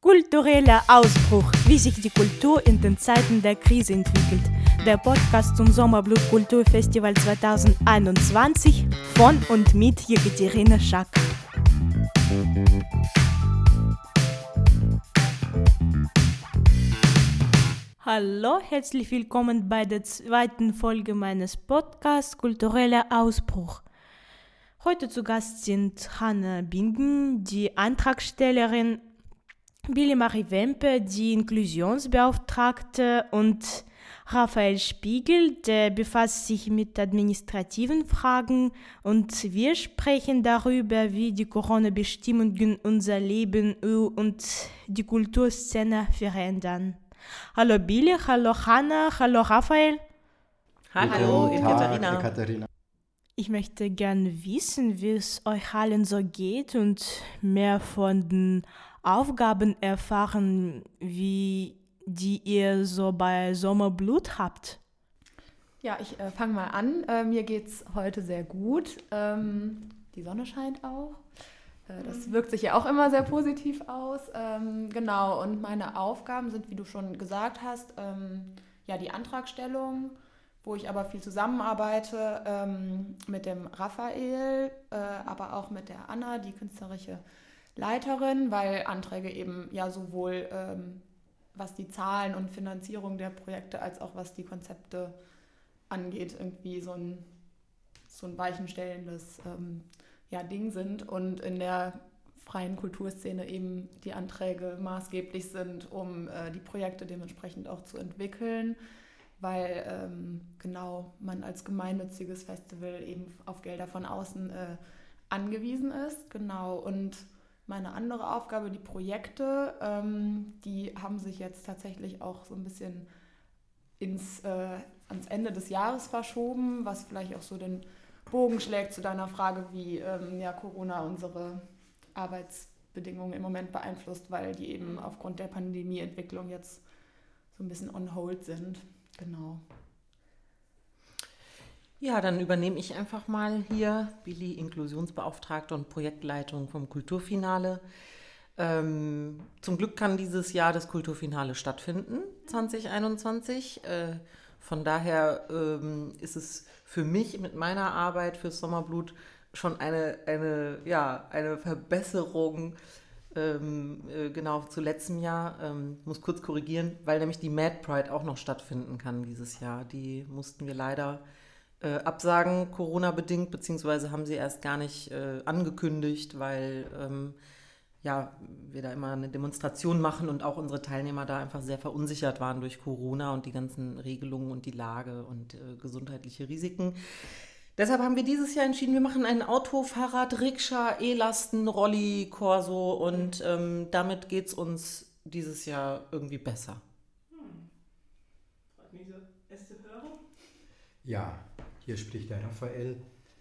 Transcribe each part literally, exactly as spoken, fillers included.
Kultureller Ausbruch, wie sich die Kultur in den Zeiten der Krise entwickelt. Der Podcast zum Sommerblut Kulturfestival zwanzig einundzwanzig von und mit Jekaterina Schack. Hallo, herzlich willkommen bei der zweiten Folge meines Podcasts Kultureller Ausbruch. Heute zu Gast sind Hanna Bingen, die Antragstellerin, Billy Marie Wempe, die Inklusionsbeauftragte, und Raphael Spiegel, der befasst sich mit administrativen Fragen, und wir sprechen darüber, wie die Corona-Bestimmungen unser Leben und die Kulturszene verändern. Hallo Billy, hallo Hanna, hallo Raphael. Hallo, Jekaterina. Ich möchte gerne wissen, wie es euch allen so geht und mehr von den Aufgaben erfahren, wie die ihr so bei Sommerblut habt. Ja, ich äh, fange mal an. Äh, mir geht's heute sehr gut. Ähm, die Sonne scheint auch. Äh, das wirkt sich ja auch immer sehr positiv aus. Ähm, genau, und meine Aufgaben sind, wie du schon gesagt hast, ähm, ja, die Antragstellung, wo ich aber viel zusammenarbeite ähm, mit dem Raphael, äh, aber auch mit der Anna, die künstlerische Leiterin, weil Anträge eben ja sowohl ähm, was die Zahlen und Finanzierung der Projekte als auch was die Konzepte angeht, irgendwie so ein, so ein weichenstellendes ähm, ja, Ding sind und in der freien Kulturszene eben die Anträge maßgeblich sind, um äh, die Projekte dementsprechend auch zu entwickeln, weil ähm, genau man als gemeinnütziges Festival eben auf Gelder von außen äh, angewiesen ist. Genau, und meine andere Aufgabe, die Projekte, ähm, die haben sich jetzt tatsächlich auch so ein bisschen ins, äh, ans Ende des Jahres verschoben, was vielleicht auch so den Bogen schlägt zu deiner Frage, wie ähm, ja, Corona unsere Arbeitsbedingungen im Moment beeinflusst, weil die eben aufgrund der Pandemieentwicklung jetzt so ein bisschen on hold sind. Genau. Ja, dann übernehme ich einfach mal hier, Billy, Inklusionsbeauftragte und Projektleitung vom Kulturfinale. Ähm, zum Glück kann dieses Jahr das Kulturfinale stattfinden, zwanzig einundzwanzig. Äh, von daher ähm, ist es für mich mit meiner Arbeit für Sommerblut schon eine, eine, ja, eine Verbesserung ähm, äh, genau zu letztem Jahr. Ähm, muss kurz korrigieren, weil nämlich die Mad Pride auch noch stattfinden kann dieses Jahr. Die mussten wir leider Äh, absagen, Corona-bedingt, beziehungsweise haben sie erst gar nicht äh, angekündigt, weil ähm, ja, wir da immer eine Demonstration machen und auch unsere Teilnehmer da einfach sehr verunsichert waren durch Corona und die ganzen Regelungen und die Lage und äh, gesundheitliche Risiken. Deshalb haben wir dieses Jahr entschieden, wir machen ein Auto, Fahrrad, Rikscha, E-Lasten, Rolli, Corso, und ähm, damit geht es uns dieses Jahr irgendwie besser. Hm. Freut mich so, es zu hören. Ja. Hier spricht der Raphael.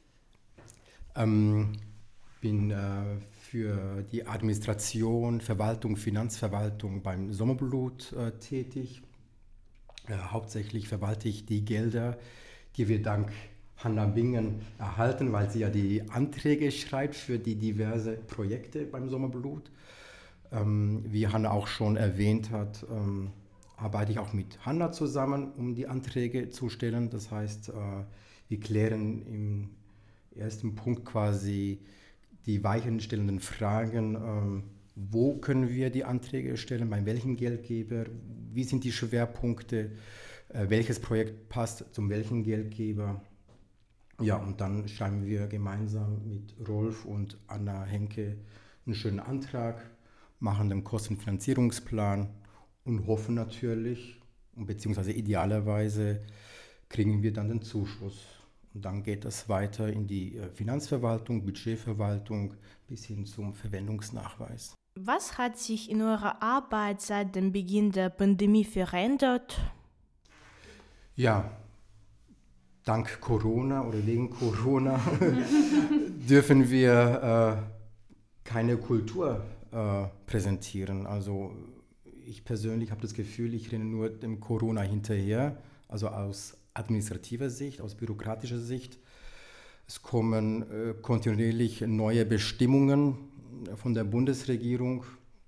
Ähm, bin äh, für die Administration, Verwaltung, Finanzverwaltung beim Sommerblut äh, tätig. Äh, hauptsächlich verwalte ich die Gelder, die wir dank Hanna Bingen erhalten, weil sie ja die Anträge schreibt für die diverse Projekte beim Sommerblut. Ähm, wie Hanna auch schon erwähnt hat, ähm, arbeite ich auch mit Hanna zusammen, um die Anträge zu stellen. Das heißt, äh, wir klären im ersten Punkt quasi die weichenstellenden Fragen, ähm, wo können wir die Anträge stellen, bei welchem Geldgeber, wie sind die Schwerpunkte, äh, welches Projekt passt zum welchen Geldgeber. Ja, und dann schreiben wir gemeinsam mit Rolf und Anna Henke einen schönen Antrag, machen den Kostenfinanzierungsplan und hoffen natürlich, beziehungsweise idealerweise kriegen wir dann den Zuschuss. Und dann geht das weiter in die Finanzverwaltung, Budgetverwaltung bis hin zum Verwendungsnachweis. Was hat sich in eurer Arbeit seit dem Beginn der Pandemie verändert? Ja, dank Corona oder wegen Corona dürfen wir äh, keine Kultur äh, präsentieren. Also ich persönlich habe das Gefühl, ich renne nur dem Corona hinterher, also aus administrativer Sicht, aus bürokratischer Sicht. Es kommen äh, kontinuierlich neue Bestimmungen von der Bundesregierung,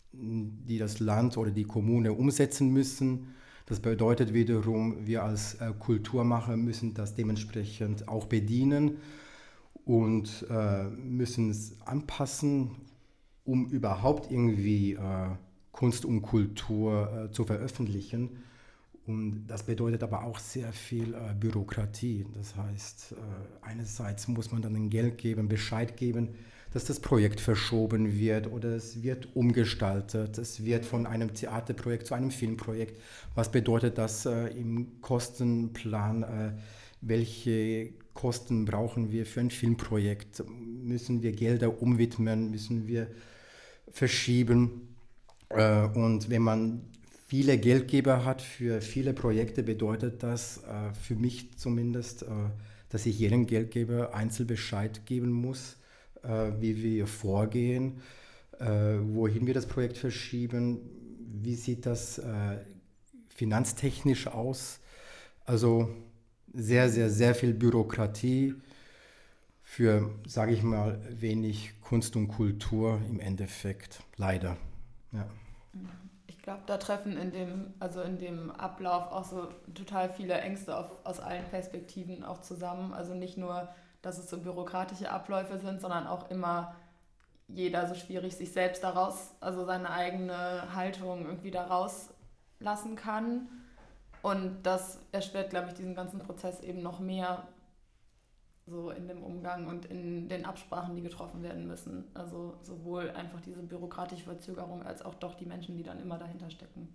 die das Land oder die Kommune umsetzen müssen. Das bedeutet wiederum, wir als äh, Kulturmacher müssen das dementsprechend auch bedienen und äh, müssen es anpassen, um überhaupt irgendwie äh, Kunst und Kultur äh, zu veröffentlichen. Und das bedeutet aber auch sehr viel äh, Bürokratie. Das heißt, äh, einerseits muss man dann ein Geld geben, Bescheid geben, dass das Projekt verschoben wird oder es wird umgestaltet. Es wird von einem Theaterprojekt zu einem Filmprojekt. Was bedeutet das äh, im Kostenplan? Äh, welche Kosten brauchen wir für ein Filmprojekt? Müssen wir Gelder umwidmen? Müssen wir verschieben? Äh, und wenn man viele Geldgeber hat für viele Projekte, bedeutet das äh, für mich zumindest, äh, dass ich jedem Geldgeber einzeln Bescheid geben muss, äh, wie wir vorgehen, äh, wohin wir das Projekt verschieben, wie sieht das äh, finanztechnisch aus. Also sehr, sehr, sehr viel Bürokratie für, sage ich mal, wenig Kunst und Kultur im Endeffekt, leider. Ja. Ich glaube, da treffen in dem, also in dem Ablauf auch so total viele Ängste auf, aus allen Perspektiven auch zusammen. Also nicht nur, dass es so bürokratische Abläufe sind, sondern auch immer jeder so schwierig sich selbst daraus, also seine eigene Haltung irgendwie daraus lassen kann. Und das erschwert, glaube ich, diesen ganzen Prozess eben noch mehr so in dem Umgang und in den Absprachen, die getroffen werden müssen. Also sowohl einfach diese bürokratische Verzögerung als auch doch die Menschen, die dann immer dahinter stecken.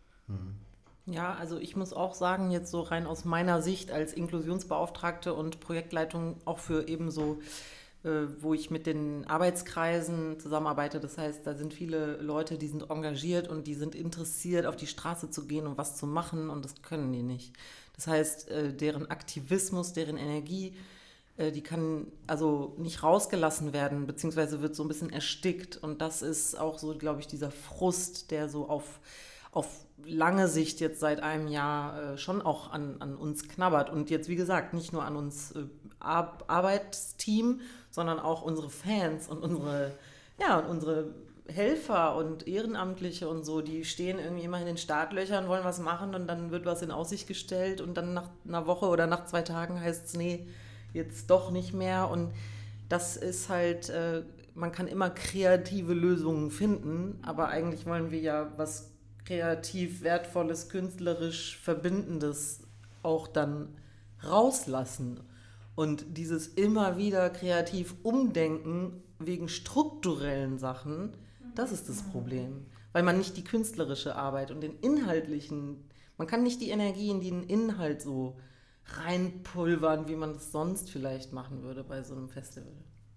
Ja, also ich muss auch sagen, jetzt so rein aus meiner Sicht als Inklusionsbeauftragte und Projektleitung auch für eben so, äh, wo ich mit den Arbeitskreisen zusammenarbeite. Das heißt, da sind viele Leute, die sind engagiert und die sind interessiert, auf die Straße zu gehen und was zu machen und das können die nicht. Das heißt, äh, deren Aktivismus, deren Energie, die kann also nicht rausgelassen werden, beziehungsweise wird so ein bisschen erstickt. Und das ist auch so, glaube ich, dieser Frust, der so auf, auf lange Sicht jetzt seit einem Jahr äh, schon auch an, an uns knabbert. Und jetzt, wie gesagt, nicht nur an uns äh, Ar- Arbeitsteam, sondern auch unsere Fans und unsere, ja, und unsere Helfer und Ehrenamtliche und so, die stehen irgendwie immer in den Startlöchern, wollen was machen und dann wird was in Aussicht gestellt und dann nach einer Woche oder nach zwei Tagen heißt es, nee, jetzt doch nicht mehr und das ist halt, äh, man kann immer kreative Lösungen finden, aber eigentlich wollen wir ja was kreativ Wertvolles, künstlerisch Verbindendes auch dann rauslassen und dieses immer wieder kreativ Umdenken wegen strukturellen Sachen, das ist das Problem, weil man nicht die künstlerische Arbeit und den inhaltlichen, man kann nicht die Energie in den Inhalt so reinpulvern, wie man das sonst vielleicht machen würde bei so einem Festival.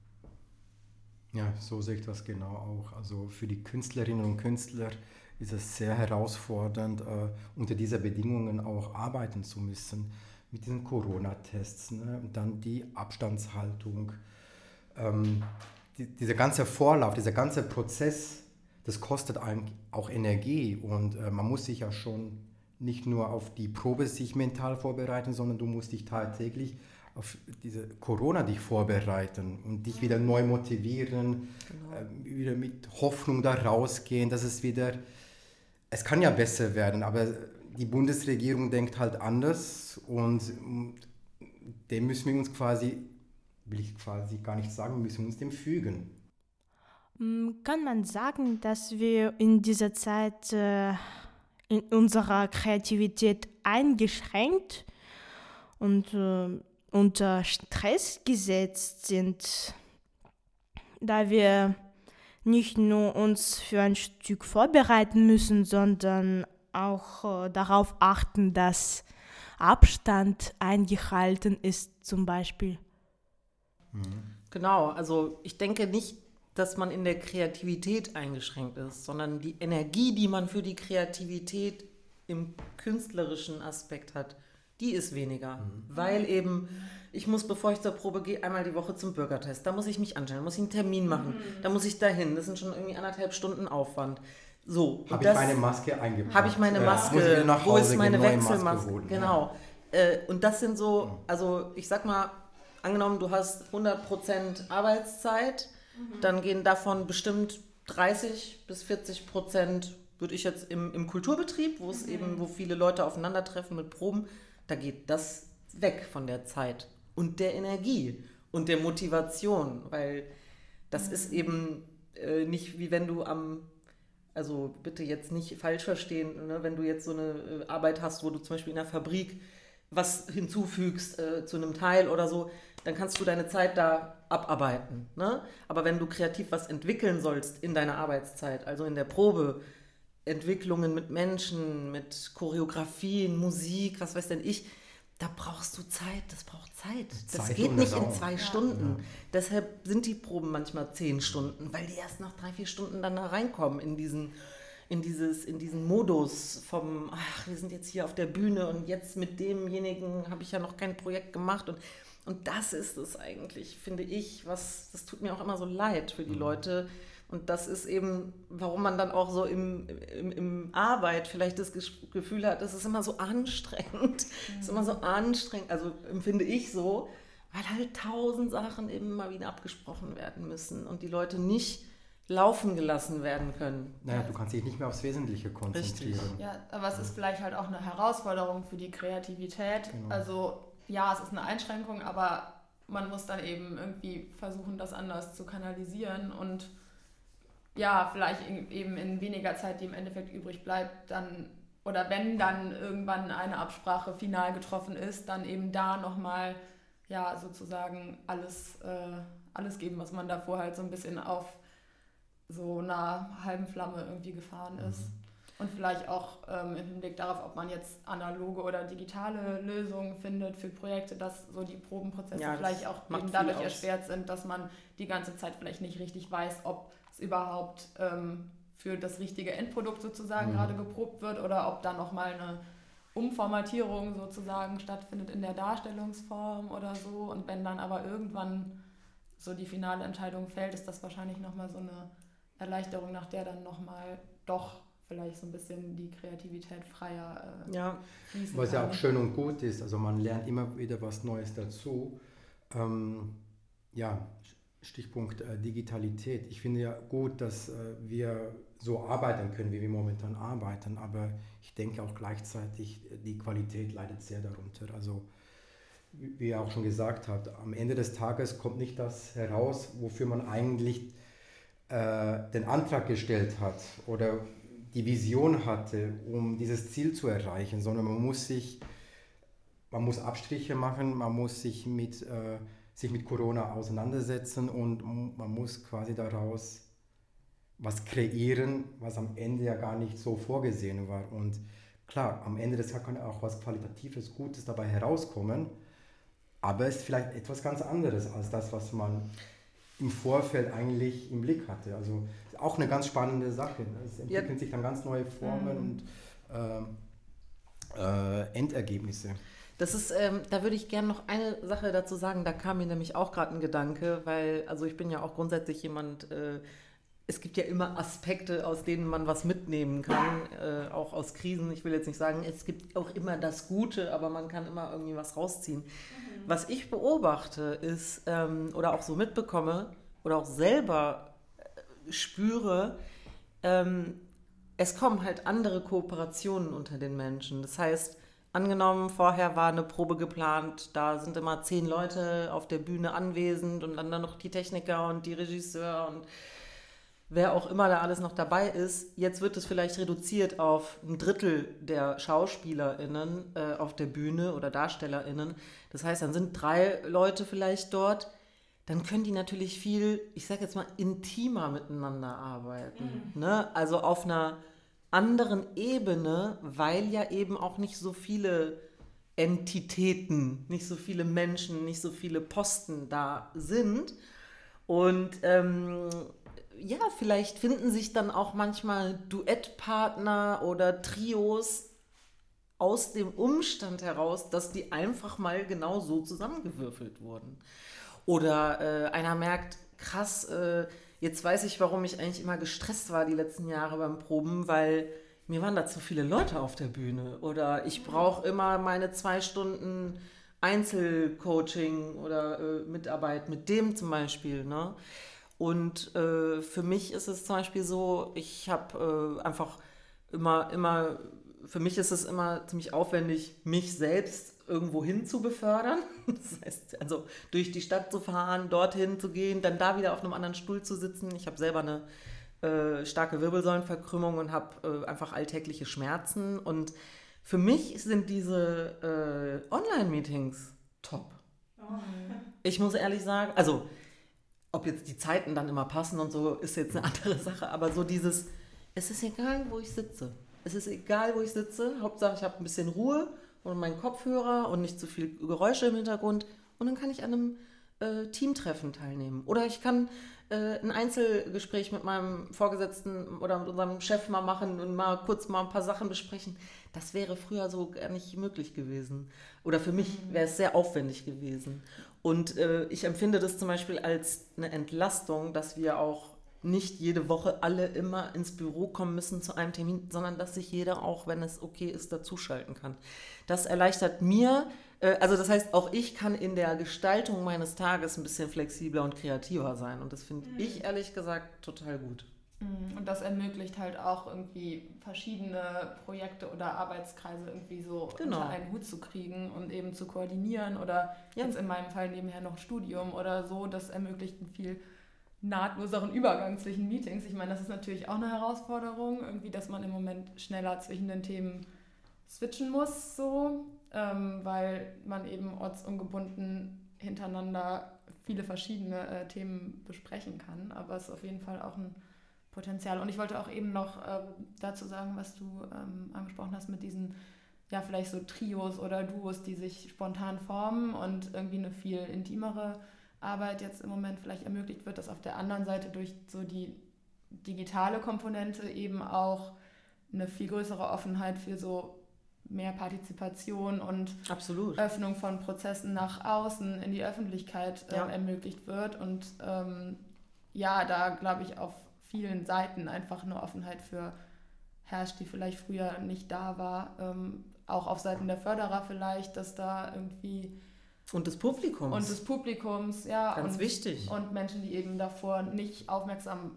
Ja, so sehe ich das genau auch. Also für die Künstlerinnen und Künstler ist es sehr herausfordernd, äh, unter diesen Bedingungen auch arbeiten zu müssen. Mit diesen Corona-Tests, ne? Und dann die Abstandshaltung. Ähm, die, dieser ganze Vorlauf, dieser ganze Prozess, das kostet einem auch Energie und äh, man muss sich ja schon nicht nur auf die Probe sich mental vorbereiten, sondern du musst dich tagtäglich auf diese Corona dich vorbereiten und dich wieder neu motivieren, genau. äh, wieder mit Hoffnung da rausgehen, dass es wieder, es kann ja besser werden, aber die Bundesregierung denkt halt anders und dem müssen wir uns quasi, will ich quasi gar nicht sagen, wir müssen uns dem fügen. Kann man sagen, dass wir in dieser Zeit äh, in unserer Kreativität eingeschränkt und äh, unter Stress gesetzt sind, da wir nicht nur uns für ein Stück vorbereiten müssen, sondern auch äh, darauf achten, dass Abstand eingehalten ist, zum Beispiel. Genau, also ich denke nicht, dass man in der Kreativität eingeschränkt ist, sondern die Energie, die man für die Kreativität im künstlerischen Aspekt hat, die ist weniger. Mhm. Weil eben, ich muss, bevor ich zur Probe gehe, einmal die Woche zum Bürgertest. Da muss ich mich anstellen, da muss ich einen Termin machen, mhm. da muss ich dahin. Das sind schon irgendwie anderthalb Stunden Aufwand. So. Habe ich meine Maske eingepackt? Habe ich meine Maske? Äh, muss ich nach Hause wo ist meine gehen, Wechselmaske? Holen, genau. Ja. Äh, und das sind so, also ich sag mal, angenommen, du hast hundert Prozent Arbeitszeit, dann gehen davon bestimmt dreißig bis vierzig Prozent würde ich jetzt im, im Kulturbetrieb, wo es mhm. eben, wo viele Leute aufeinandertreffen mit Proben, da geht das weg von der Zeit und der Energie und der Motivation, weil das mhm. ist eben äh, nicht wie wenn du am, also bitte jetzt nicht falsch verstehen, ne, wenn du jetzt so eine äh, Arbeit hast, wo du zum Beispiel in der Fabrik was hinzufügst äh, zu einem Teil oder so, dann kannst du deine Zeit da abarbeiten. Ne? Aber wenn du kreativ was entwickeln sollst in deiner Arbeitszeit, also in der Probe, Entwicklungen mit Menschen, mit Choreografien, Musik, was weiß denn ich, da brauchst du Zeit, das braucht Zeit. Das Zeit geht nicht in Raum. zwei Ja. Stunden. Ja. Deshalb sind die Proben manchmal zehn Stunden, weil die erst nach drei, vier Stunden dann da reinkommen in diesen, in dieses, in diesen Modus vom, ach, wir sind jetzt hier auf der Bühne und jetzt mit demjenigen habe ich ja noch kein Projekt gemacht und, und das ist es eigentlich, finde ich, was, das tut mir auch immer so leid für die Leute. Und das ist eben, warum man dann auch so im, im, im Arbeit vielleicht das Gefühl hat, es ist immer so anstrengend. Es mhm. ist immer so anstrengend, also empfinde ich so, weil halt tausend Sachen eben mal wieder abgesprochen werden müssen und die Leute nicht laufen gelassen werden können. Naja, du kannst dich nicht mehr aufs Wesentliche konzentrieren. Richtig. Ja, aber es ist vielleicht halt auch eine Herausforderung für die Kreativität. Genau. Also ja, es ist eine Einschränkung, aber man muss dann eben irgendwie versuchen, das anders zu kanalisieren und ja, vielleicht eben in weniger Zeit, die im Endeffekt übrig bleibt, dann, oder wenn dann irgendwann eine Absprache final getroffen ist, dann eben da nochmal, ja, sozusagen alles, äh, alles geben, was man davor halt so ein bisschen auf so einer halben Flamme irgendwie gefahren ist. Mhm. Und vielleicht auch ähm, im Hinblick darauf, ob man jetzt analoge oder digitale Lösungen findet für Projekte, dass so die Probenprozesse ja, vielleicht auch eben dadurch erschwert sind, dass man die ganze Zeit vielleicht nicht richtig weiß, ob es überhaupt ähm, für das richtige Endprodukt sozusagen mhm. gerade geprobt wird oder ob da nochmal eine Umformatierung sozusagen stattfindet in der Darstellungsform oder so. Und wenn dann aber irgendwann so die finale Entscheidung fällt, ist das wahrscheinlich nochmal so eine Erleichterung, nach der dann nochmal doch vielleicht so ein bisschen die Kreativität freier äh, ja. fließen Was kann. ja auch schön und gut ist, also man lernt immer wieder was Neues dazu. Ähm, ja, Stichpunkt äh, Digitalität. Ich finde ja gut, dass äh, wir so arbeiten können, wie wir momentan arbeiten, aber ich denke auch gleichzeitig, die Qualität leidet sehr darunter. Also wie ihr auch schon gesagt habt, am Ende des Tages kommt nicht das heraus, wofür man eigentlich äh, den Antrag gestellt hat oder die Vision hatte, um dieses Ziel zu erreichen, sondern man muss sich, man muss Abstriche machen, man muss sich mit, äh, sich mit Corona auseinandersetzen und man muss quasi daraus was kreieren, was am Ende ja gar nicht so vorgesehen war. Und klar, am Ende des Tages kann auch was Qualitatives, Gutes dabei herauskommen, aber es ist vielleicht etwas ganz anderes als das, was man im Vorfeld eigentlich im Blick hatte. Also auch eine ganz spannende Sache. Es entwickeln ja. sich dann ganz neue Formen mhm. und äh, äh, Endergebnisse. Das ist, ähm, da würde ich gerne noch eine Sache dazu sagen, da kam mir nämlich auch gerade ein Gedanke, weil, also ich bin ja auch grundsätzlich jemand, äh, es gibt ja immer Aspekte, aus denen man was mitnehmen kann, äh, auch aus Krisen. Ich will jetzt nicht sagen, es gibt auch immer das Gute, aber man kann immer irgendwie was rausziehen. Mhm. Was ich beobachte ist, ähm, oder auch so mitbekomme, oder auch selber äh, spüre, ähm, es kommen halt andere Kooperationen unter den Menschen. Das heißt, angenommen, vorher war eine Probe geplant, da sind immer zehn Leute auf der Bühne anwesend und dann, dann noch die Techniker und die Regisseur und wer auch immer da alles noch dabei ist. Jetzt wird es vielleicht reduziert auf ein Drittel der SchauspielerInnen äh, auf der Bühne oder DarstellerInnen. Das heißt, dann sind drei Leute vielleicht dort. Dann können die natürlich viel, ich sage jetzt mal, intimer miteinander arbeiten. Mhm. Ne? Also auf einer anderen Ebene, weil ja eben auch nicht so viele Entitäten, nicht so viele Menschen, nicht so viele Posten da sind. Und ähm, ja, vielleicht finden sich dann auch manchmal Duettpartner oder Trios aus dem Umstand heraus, dass die einfach mal genau so zusammengewürfelt wurden. Oder äh, einer merkt, krass, äh, jetzt weiß ich, warum ich eigentlich immer gestresst war die letzten Jahre beim Proben, weil mir waren da zu viele Leute auf der Bühne. Oder ich brauche immer meine zwei Stunden Einzelcoaching oder äh, Mitarbeit mit dem zum Beispiel, ne? Und äh, für mich ist es zum Beispiel so, ich habe äh, einfach immer, immer, für mich ist es immer ziemlich aufwendig, mich selbst irgendwo hin zu befördern. Das heißt, also durch die Stadt zu fahren, dorthin zu gehen, dann da wieder auf einem anderen Stuhl zu sitzen. Ich habe selber eine äh, starke Wirbelsäulenverkrümmung und habe äh, einfach alltägliche Schmerzen. Und für mich sind diese äh, Online-Meetings top. Oh. Ich muss ehrlich sagen, also ob jetzt die Zeiten dann immer passen und so, ist jetzt eine andere Sache, aber so dieses, es ist egal, wo ich sitze. Es ist egal, wo ich sitze. Hauptsache, ich habe ein bisschen Ruhe und meinen Kopfhörer und nicht zu viel Geräusche im Hintergrund. Und dann kann ich an einem äh, Teamtreffen teilnehmen. Oder ich kann äh, ein Einzelgespräch mit meinem Vorgesetzten oder mit unserem Chef mal machen und mal kurz mal ein paar Sachen besprechen. Das wäre früher so gar nicht möglich gewesen. Oder für mich wäre es sehr aufwendig gewesen. Und äh, ich empfinde das zum Beispiel als eine Entlastung, dass wir auch nicht jede Woche alle immer ins Büro kommen müssen zu einem Termin, sondern dass sich jeder auch, wenn es okay ist, dazuschalten kann. Das erleichtert mir, äh, also das heißt, auch ich kann in der Gestaltung meines Tages ein bisschen flexibler und kreativer sein. Und das finde mhm. ich ehrlich gesagt total gut. Und das ermöglicht halt auch irgendwie verschiedene Projekte oder Arbeitskreise irgendwie so genau. unter einen Hut zu kriegen und eben zu koordinieren oder ja. jetzt in meinem Fall nebenher noch Studium oder so. Das ermöglicht einen viel nahtloseren Übergang zwischen Meetings. Ich meine, das ist natürlich auch eine Herausforderung, irgendwie, dass man im Moment schneller zwischen den Themen switchen muss, so, ähm, weil man eben ortsungebunden hintereinander viele verschiedene äh, Themen besprechen kann. Aber es ist auf jeden Fall auch ein Potenzial. Und ich wollte auch eben noch äh, dazu sagen, was du ähm, angesprochen hast mit diesen, ja, vielleicht so Trios oder Duos, die sich spontan formen und irgendwie eine viel intimere Arbeit jetzt im Moment vielleicht ermöglicht wird, dass auf der anderen Seite durch so die digitale Komponente eben auch eine viel größere Offenheit für so mehr Partizipation und Absolut. Öffnung von Prozessen nach außen in die Öffentlichkeit äh, ja. ermöglicht wird. Und ähm, ja, da glaube ich auf vielen Seiten einfach eine Offenheit für herrscht, die vielleicht früher nicht da war. Ähm, auch auf Seiten der Förderer vielleicht, dass da irgendwie und des Publikums. Und des Publikums, ja. Ganz und, wichtig. Und Menschen, die eben davor nicht aufmerksam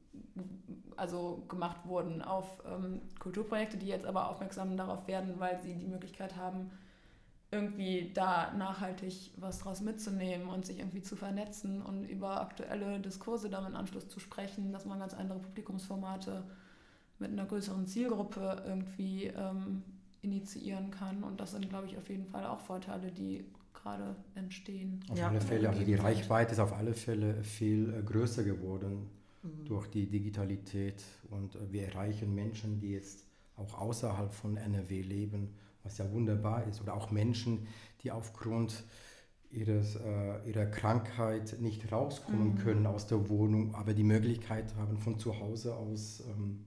also gemacht wurden auf ähm, Kulturprojekte, die jetzt aber aufmerksam darauf werden, weil sie die Möglichkeit haben, irgendwie da nachhaltig was draus mitzunehmen und sich irgendwie zu vernetzen und über aktuelle Diskurse dann im Anschluss zu sprechen, dass man ganz andere Publikumsformate mit einer größeren Zielgruppe irgendwie ähm, initiieren kann. Und das sind, glaube ich, auf jeden Fall auch Vorteile, die gerade entstehen. Auf ja, alle Fälle, also die Reichweite ist auf alle Fälle viel äh, größer geworden mhm. durch die Digitalität und äh, wir erreichen Menschen, die jetzt auch außerhalb von N R W leben, was ja wunderbar ist, oder auch Menschen, die aufgrund ihres, äh, ihrer Krankheit nicht rauskommen mhm. können aus der Wohnung, aber die Möglichkeit haben, von zu Hause aus ähm,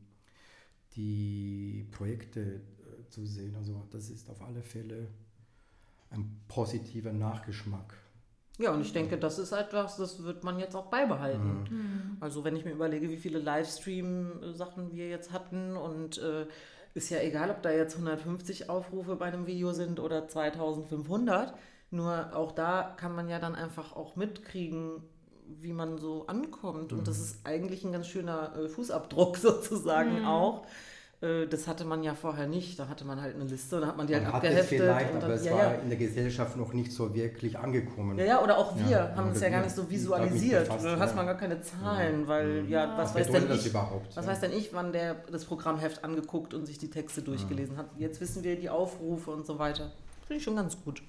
die Projekte äh, zu sehen. Also das ist auf alle Fälle ein positiver Nachgeschmack. Ja, und ich denke, das ist etwas, das wird man jetzt auch beibehalten. Mhm. Also wenn ich mir überlege, wie viele Livestream-Sachen wir jetzt hatten und äh, ist ja egal, ob da jetzt hundertfünfzig Aufrufe bei einem Video sind oder zweitausendfünfhundert, nur auch da kann man ja dann einfach auch mitkriegen, wie man so ankommt. Mhm. Und das ist eigentlich ein ganz schöner äh, Fußabdruck sozusagen mhm. auch. Das hatte man ja vorher nicht, da hatte man halt eine Liste und da hat man die man halt abgeheftet. Vielleicht, und dann, aber es ja, war ja. in der Gesellschaft noch nicht so wirklich angekommen. Ja, ja, oder auch wir ja, haben es ja gar nicht so visualisiert. Da hast ja. man gar keine Zahlen, weil, ja, ja was, weiß denn, das ich, überhaupt, was ja. weiß denn ich, wann der das Programmheft angeguckt und sich die Texte durchgelesen hat. Jetzt wissen wir die Aufrufe und so weiter. Finde ich schon ganz gut.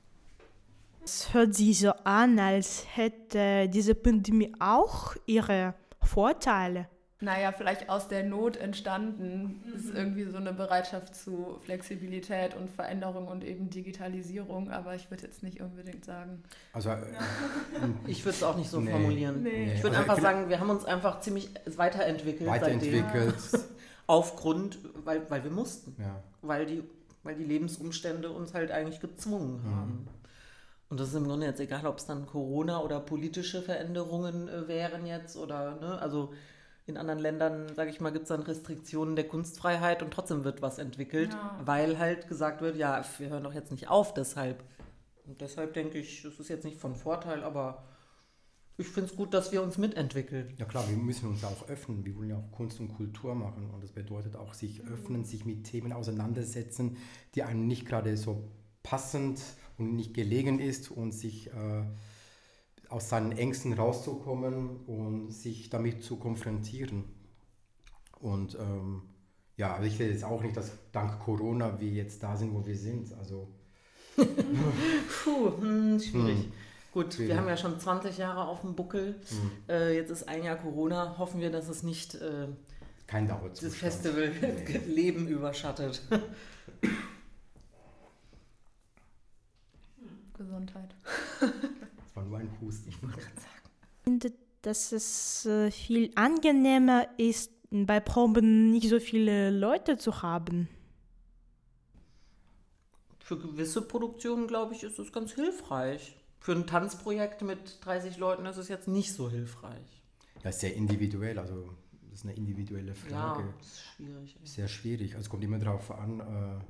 Es hört sich so an, als hätte diese Pandemie auch ihre Vorteile. Naja, vielleicht aus der Not entstanden mhm. ist irgendwie so eine Bereitschaft zu Flexibilität und Veränderung und eben Digitalisierung, aber ich würde jetzt nicht unbedingt sagen. Also, äh, ich würde es auch nicht so nee, formulieren. Nee. Ich würde also, einfach sagen, wir haben uns einfach ziemlich weiterentwickelt. Weiterentwickelt. Seitdem. Aufgrund, weil, weil wir mussten. Ja. Weil, die, weil die Lebensumstände uns halt eigentlich gezwungen haben. Mhm. Und das ist im Grunde jetzt egal, ob es dann Corona oder politische Veränderungen äh, wären jetzt oder, ne, also in anderen Ländern, sage ich mal, gibt es dann Restriktionen der Kunstfreiheit und trotzdem wird was entwickelt, ja. weil halt gesagt wird, ja, wir hören doch jetzt nicht auf deshalb. Und deshalb denke ich, das ist jetzt nicht von Vorteil, aber Ich finde es gut, dass wir uns mitentwickeln. Ja klar, wir müssen uns auch öffnen. Wir wollen ja auch Kunst und Kultur machen. Und das bedeutet auch sich öffnen, sich mit Themen auseinandersetzen, die einem nicht gerade so passend und nicht gelegen ist und sich äh, aus seinen Ängsten rauszukommen und sich damit zu konfrontieren. Und ähm, ja, also ich will jetzt auch nicht, dass dank Corona wir jetzt da sind, wo wir sind. Also Puh, hm, schwierig. Hm. Gut, Schwierig. wir haben ja schon zwanzig Jahre auf dem Buckel. Hm. Äh, jetzt ist ein Jahr Corona. Hoffen wir, dass es nicht äh, kein Dauerzustand. das Festival Nee. Leben überschattet. Gesundheit. Das war nur ein Husten. Ich finde, dass es äh, viel angenehmer ist, bei Proben nicht so viele Leute zu haben. Für gewisse Produktionen, glaube ich, ist es ganz hilfreich. Für ein Tanzprojekt mit dreißig Leuten ist es jetzt nicht so hilfreich. Das ist sehr individuell, also das ist eine individuelle Frage. Ja, das ist schwierig. Sehr schwierig. Also es kommt immer darauf an, äh,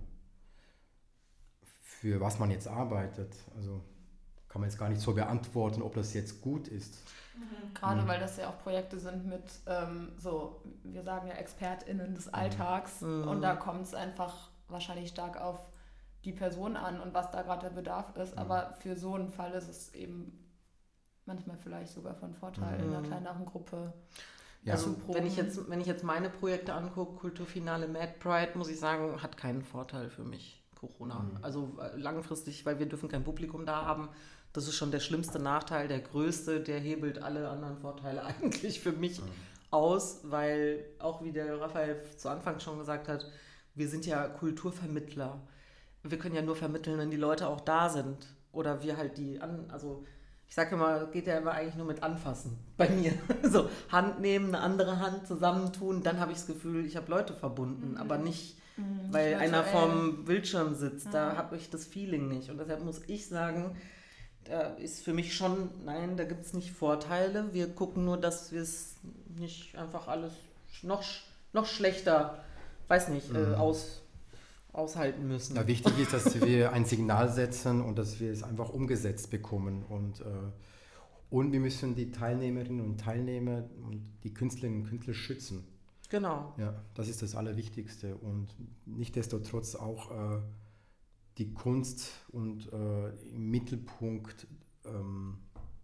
für was man jetzt arbeitet. Also kann man jetzt gar nicht so beantworten, ob das jetzt gut ist. Gerade Mhm. weil das ja auch Projekte sind mit ähm, so, wir sagen ja ExpertInnen des Alltags Mhm. und da kommt es einfach wahrscheinlich stark auf die Person an und was da gerade der Bedarf ist, Mhm. aber für so einen Fall ist es eben manchmal vielleicht sogar von Vorteil, Mhm. in einer kleineren Gruppe. Ja. Also zu wenn ich, proben. jetzt, wenn ich jetzt meine Projekte angucke, Kulturfinale Mad Pride, muss ich sagen, hat keinen Vorteil für mich, Corona. Mhm. Also äh, langfristig, weil wir dürfen kein Publikum da haben. Das ist schon der schlimmste Nachteil, der größte, der hebelt alle anderen Vorteile eigentlich für mich Mhm. aus, weil auch wie der Raphael zu Anfang schon gesagt hat, wir sind ja Kulturvermittler. Wir können ja nur vermitteln, wenn die Leute auch da sind. Oder wir halt die an, also ich sage immer, geht ja immer eigentlich nur mit anfassen bei mir. So Hand nehmen, eine andere Hand zusammentun, dann habe ich das Gefühl, ich habe Leute verbunden, Mhm. aber nicht, Mhm. weil Nicht einer virtuell. vorm Bildschirm sitzt. Da Ja. habe ich das Feeling nicht. Und deshalb muss ich sagen, da ist für mich schon, nein, da gibt es nicht Vorteile. Wir gucken nur, dass wir es nicht einfach alles noch, noch schlechter, weiß nicht, äh, Mhm. aus, aushalten müssen. Ja, wichtig ist, dass wir ein Signal setzen und dass wir es einfach umgesetzt bekommen. Und, äh, und wir müssen die Teilnehmerinnen und Teilnehmer und die Künstlerinnen und Künstler schützen. Genau. Ja, das ist das Allerwichtigste. Und nichtsdestotrotz auch äh, die Kunst und äh, im Mittelpunkt ähm,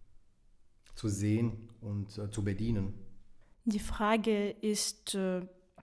zu sehen und äh, zu bedienen. Die Frage ist, äh,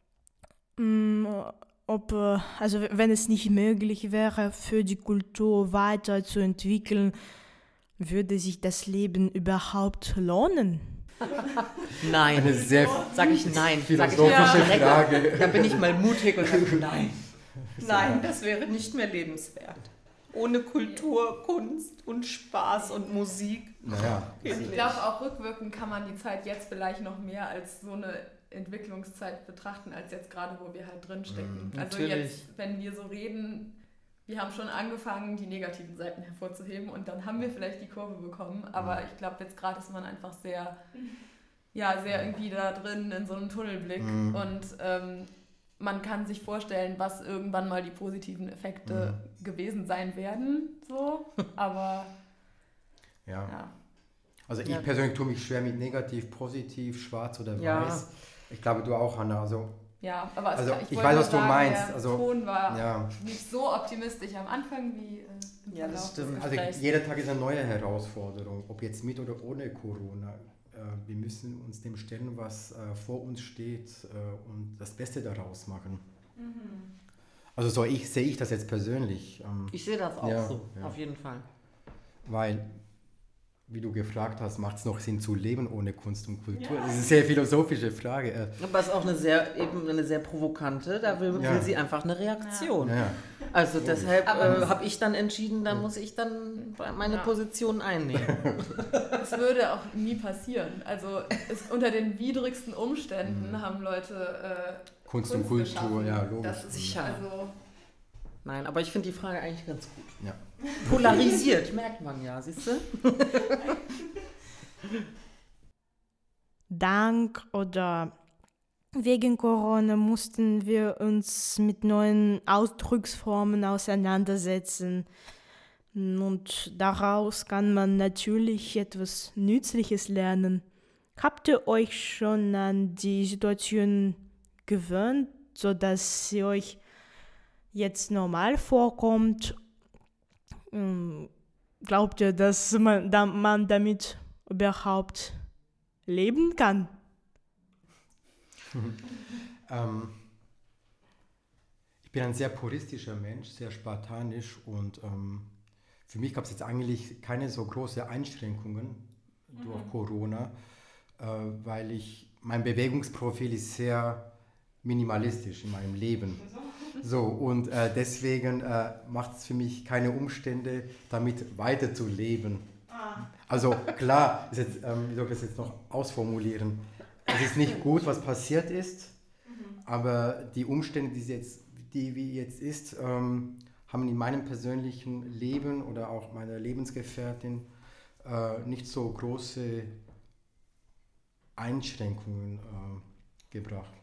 mh, ob, äh, also wenn es nicht möglich wäre, für die Kultur weiterzuentwickeln, würde sich das Leben überhaupt lohnen? Nein. Eine sehr Sag ich nein. Sag ich philosophische direkt. Frage. Da bin ich mal mutig und sage nein. Nein, das wäre nicht mehr lebenswert. Ohne Kultur, Kunst und Spaß und Musik. Naja, Und ich glaube, auch rückwirkend kann man die Zeit jetzt vielleicht noch mehr als so eine Entwicklungszeit betrachten, als jetzt gerade, wo wir halt drinstecken. Mhm, also natürlich. jetzt, wenn wir so reden, wir haben schon angefangen, die negativen Seiten hervorzuheben und dann haben wir vielleicht die Kurve bekommen. Aber ich glaube, jetzt gerade ist man einfach sehr, ja, sehr irgendwie da drin in so einem Tunnelblick Mhm. und ähm, man kann sich vorstellen, was irgendwann mal die positiven Effekte gewesen sein werden, so, aber ja. ja. Also ich Ja. persönlich tue mich schwer mit negativ, positiv, schwarz oder Ja. weiß. Ich glaube, du auch, Hanna. Also, Ja, aber es Also, kann, ich wollte weiß, nur was du sagen, meinst. Der Also, Ton war ja. nicht so optimistisch am Anfang wie äh, im Ja, das Verlauf des stimmt. Also Gesprächs. jeder Tag ist eine neue Herausforderung, ob jetzt mit oder ohne Corona. Äh, wir müssen uns dem stellen, was äh, vor uns steht äh, und das Beste daraus machen. Mhm. Also so ich, sehe ich das jetzt persönlich, ähm, Ich sehe das auch Ja, so, ja. auf jeden Fall. weil, wie du gefragt hast, macht es noch Sinn zu leben ohne Kunst und Kultur? Ja. Das ist eine sehr philosophische Frage. Äh, Aber es ist auch eine sehr, eben eine sehr provokante, da will, Ja. will sie einfach eine Reaktion. ja, ja. Also deshalb Aber äh, das- habe ich dann entschieden, da muss ich dann meine Ja. Position einnehmen. Das würde auch nie passieren. Also es, unter den widrigsten Umständen Mhm. haben Leute äh, Kunst und Kunst Kultur, geschaffen. ja, logisch. Das ist Sicher. Also, Nein, aber ich finde die Frage eigentlich ganz gut. Ja. Polarisiert, merkt man ja, siehst du? Dank oder wegen Corona mussten wir uns mit neuen Ausdrucksformen auseinandersetzen. Und daraus kann man natürlich etwas Nützliches lernen. Habt ihr euch schon an die Situation gewöhnt, sodass sie euch jetzt normal vorkommt? Glaubt ihr, dass man, da, man damit überhaupt leben kann? ähm, ich bin ein sehr puristischer Mensch, sehr spartanisch und ähm, für mich gab es jetzt eigentlich keine so große Einschränkungen mhm. durch Corona, äh, weil ich, mein Bewegungsprofil ist sehr minimalistisch in meinem Leben. So, und äh, deswegen äh, macht es für mich keine Umstände, damit weiterzuleben. Ah. Also klar, ist jetzt, ähm, wie soll ich das jetzt noch ausformulieren? Es ist nicht gut, was passiert ist, mhm. aber die Umstände, die jetzt, die wie jetzt ist, ähm, haben in meinem persönlichen Leben oder auch meiner Lebensgefährtin äh, nicht so große Einschränkungen äh, gebracht.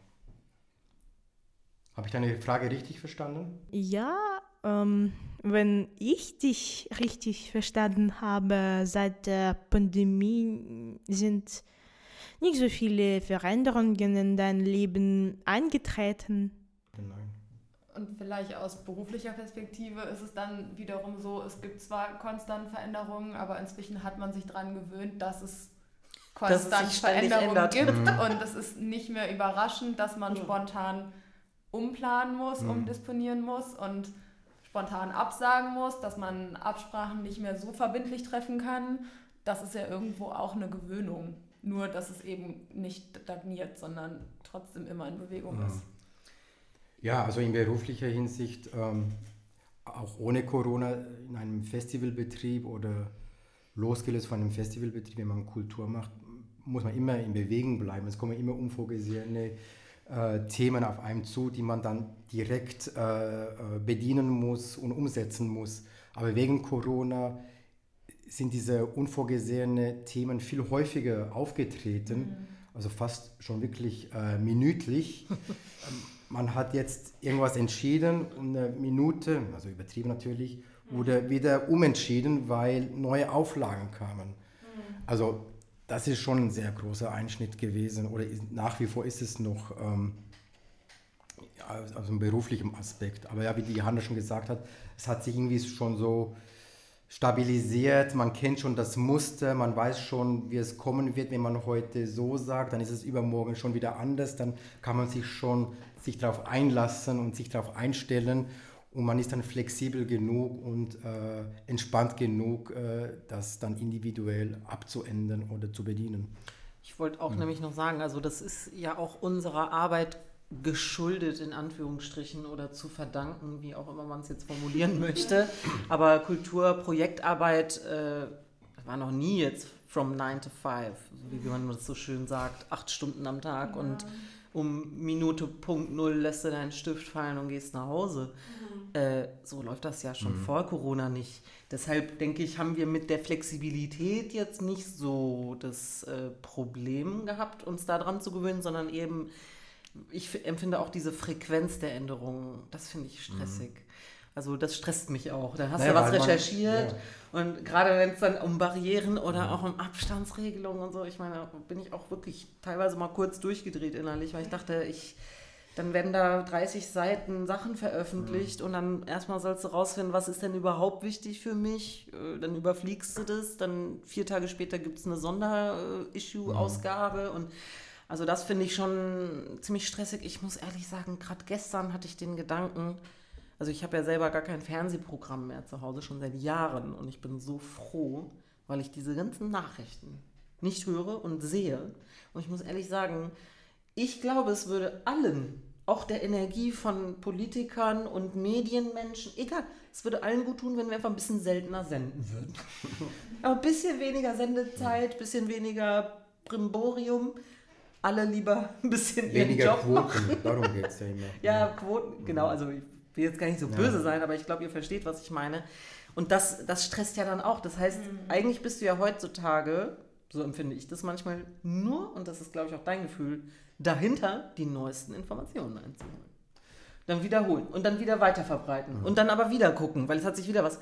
Habe ich deine Frage richtig verstanden? Ja, ähm, wenn ich dich richtig verstanden habe, seit der Pandemie sind nicht so viele Veränderungen in dein Leben eingetreten. Nein. Und vielleicht aus beruflicher Perspektive ist es dann wiederum so, es gibt zwar konstant Veränderungen, aber inzwischen hat man sich daran gewöhnt, dass es konstant dass es Veränderungen gibt mhm. und es ist nicht mehr überraschend, dass man mhm. spontan umplanen muss, mhm. umdisponieren muss und spontan absagen muss, dass man Absprachen nicht mehr so verbindlich treffen kann. Das ist ja irgendwo auch eine Gewöhnung. Nur, dass es eben nicht stagniert, sondern trotzdem immer in Bewegung mhm. ist. Ja, also in beruflicher Hinsicht, ähm, auch ohne Corona in einem Festivalbetrieb oder losgelöst von einem Festivalbetrieb, wenn man Kultur macht, muss man immer in Bewegung bleiben. Es kommen immer unvorgesehene äh, Themen auf einem zu, die man dann direkt äh, bedienen muss und umsetzen muss. Aber wegen Corona sind diese unvorgesehenen Themen viel häufiger aufgetreten, mhm. also fast schon wirklich äh, minütlich. Man hat jetzt irgendwas entschieden, eine Minute, also übertrieben natürlich, mhm. oder wieder umentschieden, weil neue Auflagen kamen. Mhm. Also das ist schon ein sehr großer Einschnitt gewesen oder ist, nach wie vor ist es noch ähm, ja, aus einem beruflichen Aspekt. Aber ja, wie die Hanna schon gesagt hat, es hat sich irgendwie schon so stabilisiert, man kennt schon das Muster, man weiß schon, wie es kommen wird. Wenn man heute so sagt, dann ist es übermorgen schon wieder anders, dann kann man sich schon sich darauf einlassen und sich darauf einstellen und man ist dann flexibel genug und äh, entspannt genug, äh, das dann individuell abzuändern oder zu bedienen. Ich wollte auch mhm. nämlich noch sagen, also das ist ja auch unserer Arbeit geschuldet, in Anführungsstrichen, oder zu verdanken, wie auch immer man es jetzt formulieren möchte. Aber Kultur, Projektarbeit äh, war noch nie jetzt from nine to five, wie man das so schön sagt, acht Stunden am Tag ja. und um Minute Punkt Null lässt du deinen Stift fallen und gehst nach Hause. Mhm. Äh, so läuft das ja schon mhm. vor Corona nicht. Deshalb denke ich, haben wir mit der Flexibilität jetzt nicht so das äh, Problem gehabt, uns daran zu gewöhnen, sondern eben ich empfinde auch diese Frequenz der Änderungen, das finde ich stressig. Mhm. Also das stresst mich auch. Dann hast naja, du was recherchiert man, ja. und gerade wenn es dann um Barrieren oder mhm. auch um Abstandsregelungen und so, ich meine, bin ich auch wirklich teilweise mal kurz durchgedreht innerlich, weil ich dachte, ich, dann werden da dreißig Seiten Sachen veröffentlicht mhm. und dann erstmal sollst du rausfinden, was ist denn überhaupt wichtig für mich, dann überfliegst du das, dann vier Tage später gibt es eine Sonder-Issue-Ausgabe mhm. und also das finde ich schon ziemlich stressig. Ich muss ehrlich sagen, gerade gestern hatte ich den Gedanken, also ich habe ja selber gar kein Fernsehprogramm mehr zu Hause, schon seit Jahren. Und ich bin so froh, weil ich diese ganzen Nachrichten nicht höre und sehe. Und ich muss ehrlich sagen, ich glaube, es würde allen, auch der Energie von Politikern und Medienmenschen, egal, es würde allen gut tun, wenn wir einfach ein bisschen seltener senden würden. Aber ein bisschen weniger Sendezeit, ein bisschen weniger Brimborium. Alle lieber ein bisschen weniger ihren Job Quoten, machen. Darum geht es ja immer. Ja, Quoten, genau, also ich will jetzt gar nicht so ja. böse sein, aber ich glaube, ihr versteht, was ich meine. Und das, das stresst ja dann auch. Das heißt, mhm. eigentlich bist du ja heutzutage, so empfinde ich das manchmal, nur, und das ist, glaube ich, auch dein Gefühl, dahinter die neuesten Informationen einzuholen. Dann wiederholen und dann wieder weiterverbreiten mhm. und dann aber wieder gucken, weil es hat sich wieder was...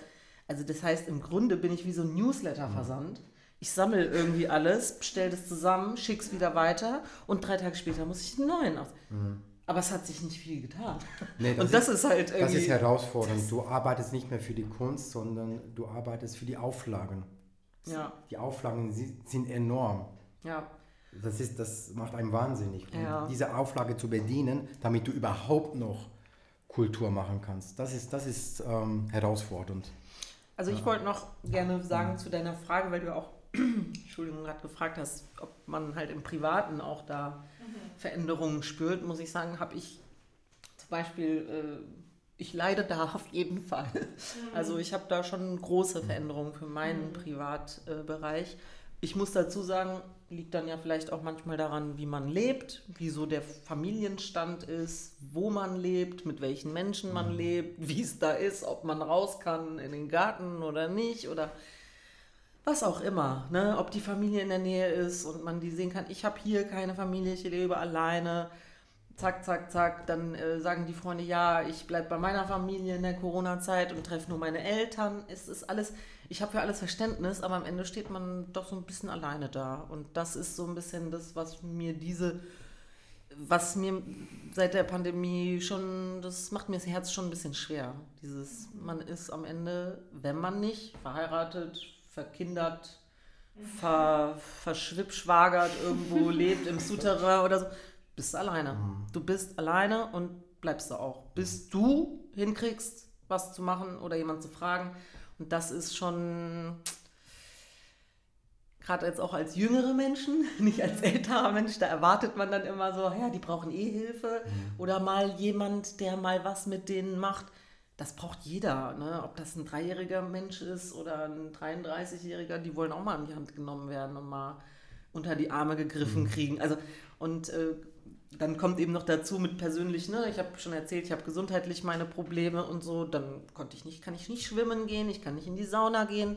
Also das heißt, im Grunde bin ich wie so ein Newsletter-Versand. Ich sammle irgendwie alles, stelle das zusammen, schicke es wieder weiter und drei Tage später muss ich einen neuen aus. Mhm. Aber es hat sich nicht viel getan. Nee, das und das ist, ist halt irgendwie... Das ist herausfordernd. Du arbeitest nicht mehr für die Kunst, sondern du arbeitest für die Auflagen. Ja. Die Auflagen sind enorm. Ja. Das, ist, das macht einen wahnsinnig. Ja. Und diese Auflage zu bedienen, damit du überhaupt noch Kultur machen kannst, das ist, das ist ähm, herausfordernd. Also ich wollte noch gerne sagen zu deiner Frage, weil du auch, Entschuldigung, gerade gefragt hast, ob man halt im Privaten auch da mhm. Veränderungen spürt, muss ich sagen, habe ich zum Beispiel, äh, ich leide da auf jeden Fall. Mhm. Also ich habe da schon große Veränderungen für meinen mhm. Privatbereich. Äh, ich muss dazu sagen, liegt dann ja vielleicht auch manchmal daran, wie man lebt, wie so der Familienstand ist, wo man lebt, mit welchen Menschen man lebt, wie es da ist, ob man raus kann in den Garten oder nicht oder was auch immer, ne? Ob die Familie in der Nähe ist und man die sehen kann. Ich habe hier keine Familie, ich lebe alleine. Zack, zack, zack. Dann äh, sagen die Freunde, ja, ich bleibe bei meiner Familie in der Corona-Zeit und treffe nur meine Eltern. Es ist alles... Ich habe für alles Verständnis, aber am Ende steht man doch so ein bisschen alleine da. Und das ist so ein bisschen das, was mir diese, was mir seit der Pandemie schon, das macht mir das Herz schon ein bisschen schwer. Dieses, man ist am Ende, wenn man nicht verheiratet, verkindert, ver, verschwippschwagert irgendwo lebt im Souterrain oder so, bist du alleine. Du bist alleine und bleibst du auch. Bis du hinkriegst, was zu machen oder jemanden zu fragen. Und das ist schon, gerade jetzt auch als jüngere Menschen, nicht als älterer Mensch, da erwartet man dann immer so, ja, die brauchen eh Hilfe mhm. oder mal jemand, der mal was mit denen macht. Das braucht jeder, ne? Ob das ein dreijähriger Mensch ist oder ein dreiunddreißigjähriger, die wollen auch mal in die Hand genommen werden und mal unter die Arme gegriffen mhm. kriegen. Also, und äh, dann kommt eben noch dazu mit persönlich, ne, ich habe schon erzählt, ich habe gesundheitlich meine Probleme und so, dann konnte ich nicht, kann ich nicht schwimmen gehen, ich kann nicht in die Sauna gehen.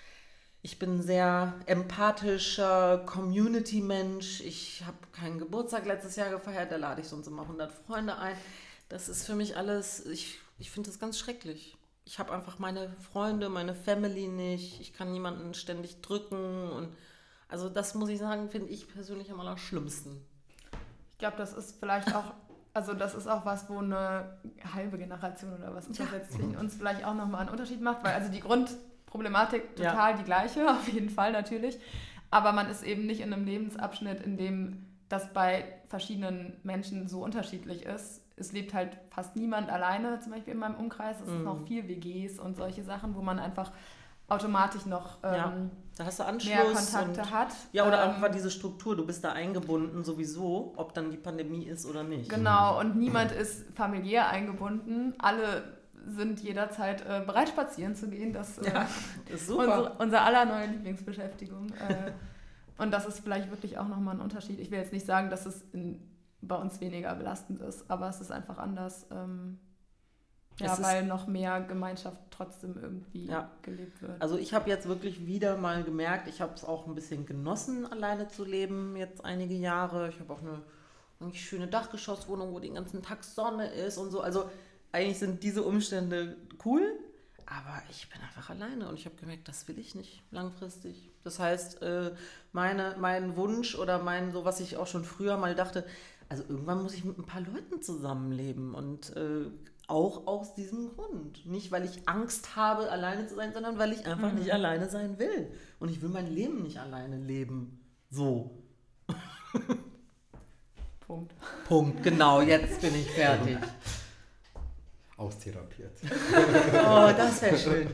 Ich bin ein sehr empathischer Community-Mensch. Ich habe keinen Geburtstag letztes Jahr gefeiert, da lade ich sonst immer hundert Freunde ein. Das ist für mich alles, ich, ich finde das ganz schrecklich. Ich habe einfach meine Freunde, meine Family nicht, ich kann niemanden ständig drücken und also das muss ich sagen, finde ich persönlich am allerschlimmsten. Ich glaube, das ist vielleicht auch, also das ist auch was, wo eine halbe Generation oder was untersetzt zwischen uns vielleicht auch nochmal einen Unterschied macht, weil also die Grundproblematik total ja. die gleiche, auf jeden Fall natürlich, aber man ist eben nicht in einem Lebensabschnitt, in dem das bei verschiedenen Menschen so unterschiedlich ist. Es lebt halt fast niemand alleine, zum Beispiel in meinem Umkreis, es mhm. ist noch viel W Gs und solche Sachen, wo man einfach automatisch noch ähm, ja, da hast du Anschluss mehr Kontakte und, hat. Ja, oder ähm, einfach diese Struktur, du bist da eingebunden sowieso, ob dann die Pandemie ist oder nicht. Genau, und niemand ist familiär eingebunden. Alle sind jederzeit äh, bereit, spazieren zu gehen. Das, äh, ja, das ist super. Unsere, unser aller neue Lieblingsbeschäftigung. Äh, und das ist vielleicht wirklich auch nochmal ein Unterschied. Ich will jetzt nicht sagen, dass es in, bei uns weniger belastend ist, aber es ist einfach anders. Ähm, Ja, es weil noch mehr Gemeinschaft trotzdem irgendwie ja. gelebt wird. Also ich habe jetzt wirklich wieder mal gemerkt, ich habe es auch ein bisschen genossen, alleine zu leben, jetzt einige Jahre. Ich habe auch eine eigentlich schöne Dachgeschosswohnung, wo den ganzen Tag Sonne ist und so. Also eigentlich sind diese Umstände cool, aber ich bin einfach alleine und ich habe gemerkt, das will ich nicht langfristig. Das heißt, meine, mein Wunsch oder mein, so was ich auch schon früher mal dachte, also irgendwann muss ich mit ein paar Leuten zusammenleben und äh, auch aus diesem Grund. Nicht, weil ich Angst habe, alleine zu sein, sondern weil ich einfach mhm. nicht alleine sein will. Und ich will mein Leben nicht alleine leben. So. Punkt. Punkt, genau, jetzt bin ich fertig. Austherapiert. Oh, das wäre schön.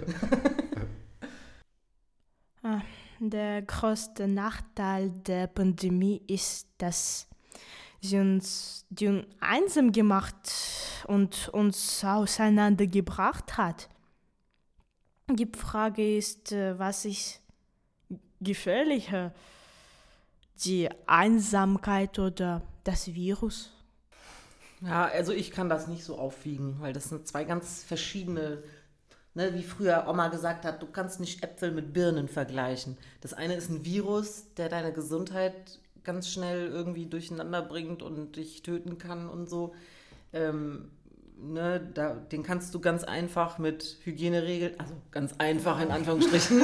Der größte Nachteil der Pandemie ist, dass sie uns, die uns einsam gemacht und uns auseinandergebracht hat. Die Frage ist, was ist gefährlicher, die Einsamkeit oder das Virus? Ja, also ich kann das nicht so aufwiegen, weil das sind zwei ganz verschiedene, ne, wie früher Oma gesagt hat, du kannst nicht Äpfel mit Birnen vergleichen. Das eine ist ein Virus, der deine Gesundheit ganz schnell irgendwie durcheinander bringt und dich töten kann und so. Ähm, ne, da, den kannst du ganz einfach mit Hygieneregeln, also ganz einfach in Anführungsstrichen,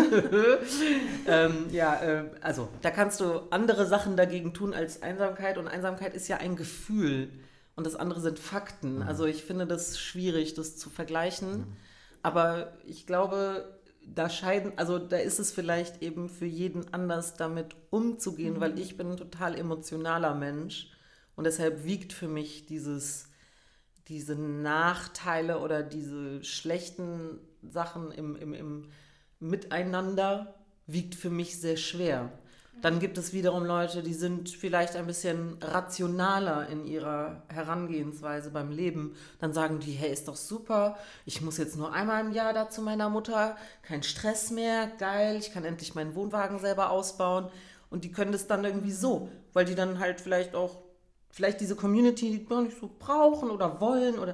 ähm, ja, äh, also da kannst du andere Sachen dagegen tun als Einsamkeit und Einsamkeit ist ja ein Gefühl und das andere sind Fakten. Also ich finde das schwierig, das zu vergleichen, aber ich glaube, da scheiden, also da ist es vielleicht eben für jeden anders, damit umzugehen, mhm. weil ich bin ein total emotionaler Mensch und deshalb wiegt für mich dieses, diese Nachteile oder diese schlechten Sachen im, im, im Miteinander wiegt für mich sehr schwer. Dann gibt es wiederum Leute, die sind vielleicht ein bisschen rationaler in ihrer Herangehensweise beim Leben. Dann sagen die, hey, ist doch super, ich muss jetzt nur einmal im Jahr da zu meiner Mutter, kein Stress mehr, geil, ich kann endlich meinen Wohnwagen selber ausbauen. Und die können das dann irgendwie so, weil die dann halt vielleicht auch, vielleicht diese Community gar nicht so brauchen oder wollen oder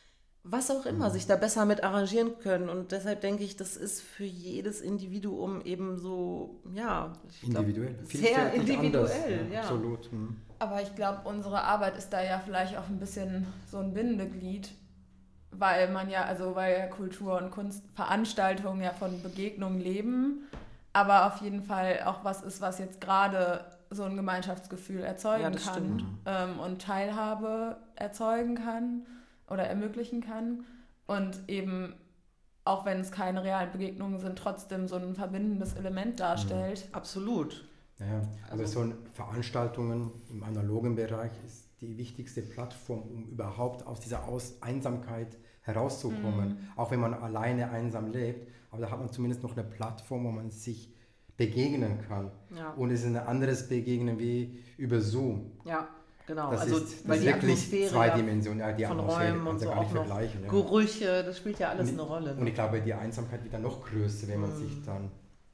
was auch immer, sich da besser mit arrangieren können. Und deshalb denke ich, das ist für jedes Individuum eben so, ja, ich glaub, individuell. sehr individuell. Anders, ja, ja. Absolut. Mhm. Aber ich glaube, unsere Arbeit ist da ja vielleicht auch ein bisschen so ein Bindeglied, weil man ja, also weil ja Kultur und Kunstveranstaltungen ja von Begegnungen leben, aber auf jeden Fall auch was ist, was jetzt gerade so ein Gemeinschaftsgefühl erzeugen Ja, das kann ähm, und Teilhabe erzeugen kann oder ermöglichen kann und eben, auch wenn es keine realen Begegnungen sind, trotzdem so ein verbindendes Element darstellt. Absolut. Ja, also so ein Veranstaltungen im analogen Bereich ist die wichtigste Plattform, um überhaupt aus dieser aus Einsamkeit herauszukommen. Mhm. Auch wenn man alleine einsam lebt, aber da hat man zumindest noch eine Plattform, wo man sich begegnen kann. Ja. Und es ist ein anderes Begegnen wie über Zoom. Ja. Genau, das also ist, weil das die wirklich Atmosphäre zwei Dimensionen, ja, die von Atmosphäre Räumen und so gar auch nicht noch vergleichen. Ja. Gerüche, das spielt ja alles und, eine Rolle. Ne? Und ich glaube, die Einsamkeit wird dann noch größer, wenn man mm. sich dann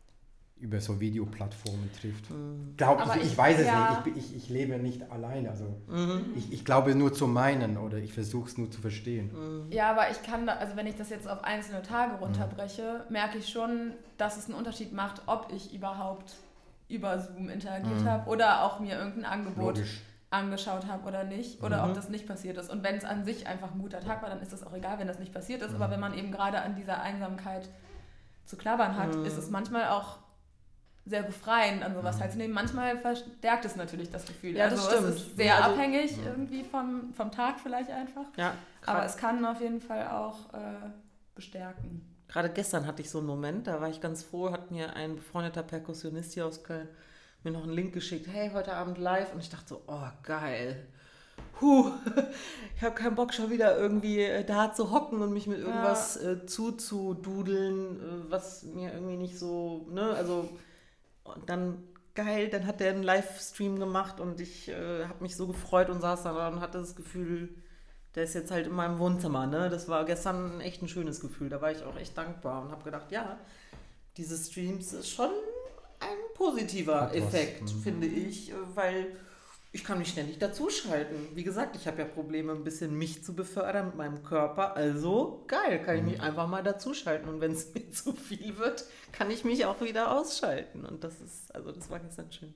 über so Videoplattformen trifft. Mm. Glaub, ich, ich, ich weiß es ja. nicht, ich, ich, ich lebe nicht allein, also mm. ich, ich glaube nur zu meinen oder ich versuche es nur zu verstehen. Mm. Ja, aber ich kann, da, also wenn ich das jetzt auf einzelne Tage runterbreche, mm. merke ich schon, dass es einen Unterschied macht, ob ich überhaupt über Zoom interagiert mm. habe oder auch mir irgendein Angebot Logisch. angeschaut habe oder nicht, oder mhm. ob das nicht passiert ist. Und wenn es an sich einfach ein guter Tag war, dann ist es auch egal, wenn das nicht passiert ist. Mhm. Aber wenn man eben gerade an dieser Einsamkeit zu knabbern hat, mhm. ist es manchmal auch sehr befreiend, an sowas mhm. teilzunehmen. Manchmal verstärkt es natürlich das Gefühl. Ja, also das stimmt. es ist sehr also, abhängig ja. irgendwie vom, vom Tag vielleicht einfach. Ja, aber es kann auf jeden Fall auch äh, bestärken. Gerade gestern hatte ich so einen Moment, da war ich ganz froh, hat mir ein befreundeter Perkussionist hier aus Köln mir noch einen Link geschickt, hey, heute Abend live. Und ich dachte so, oh, geil. Huh, ich habe keinen Bock, schon wieder irgendwie da zu hocken und mich mit irgendwas ja. äh, zuzududeln, äh, was mir irgendwie nicht so, ne, also und dann, geil, dann hat der einen Livestream gemacht und ich äh, habe mich so gefreut und saß da und hatte das Gefühl, der ist jetzt halt in meinem Wohnzimmer, ne, das war gestern echt ein schönes Gefühl, da war ich auch echt dankbar und habe gedacht, ja, diese Streams ist schon ein positiver Effekt, mhm. finde ich, weil ich kann mich ständig dazuschalten. Wie gesagt, ich habe ja Probleme, ein bisschen mich zu befördern mit meinem Körper. Also, geil, kann ich mich einfach mal dazuschalten. Und wenn es mir zu viel wird, kann ich mich auch wieder ausschalten. Und das ist, also das war gestern schön.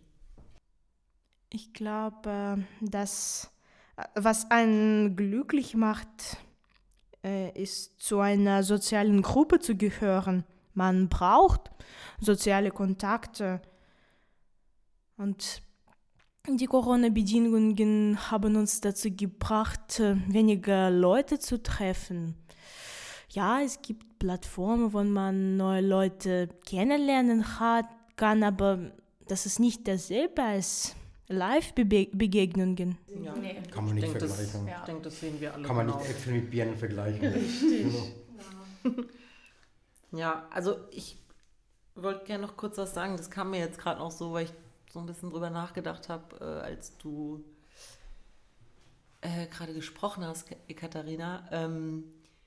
Ich glaube, dass was einen glücklich macht, ist, zu einer sozialen Gruppe zu gehören. Man braucht soziale Kontakte. Und die Corona-Bedingungen haben uns dazu gebracht, weniger Leute zu treffen. Ja, es gibt Plattformen, wo man neue Leute kennenlernen hat, kann, aber das ist nicht dasselbe als Live-Begegnungen. Ja. Nee. Kann man nicht ich vergleichen. Das, ja. Ich denke, das sehen wir alle. Kann man genau. nicht Äpfel mit Birnen vergleichen. Richtig. Ja, also ich wollte gerne noch kurz was sagen. Das kam mir jetzt gerade noch so, weil ich so ein bisschen drüber nachgedacht habe, äh, als du äh, gerade gesprochen hast, Katharina. Ähm,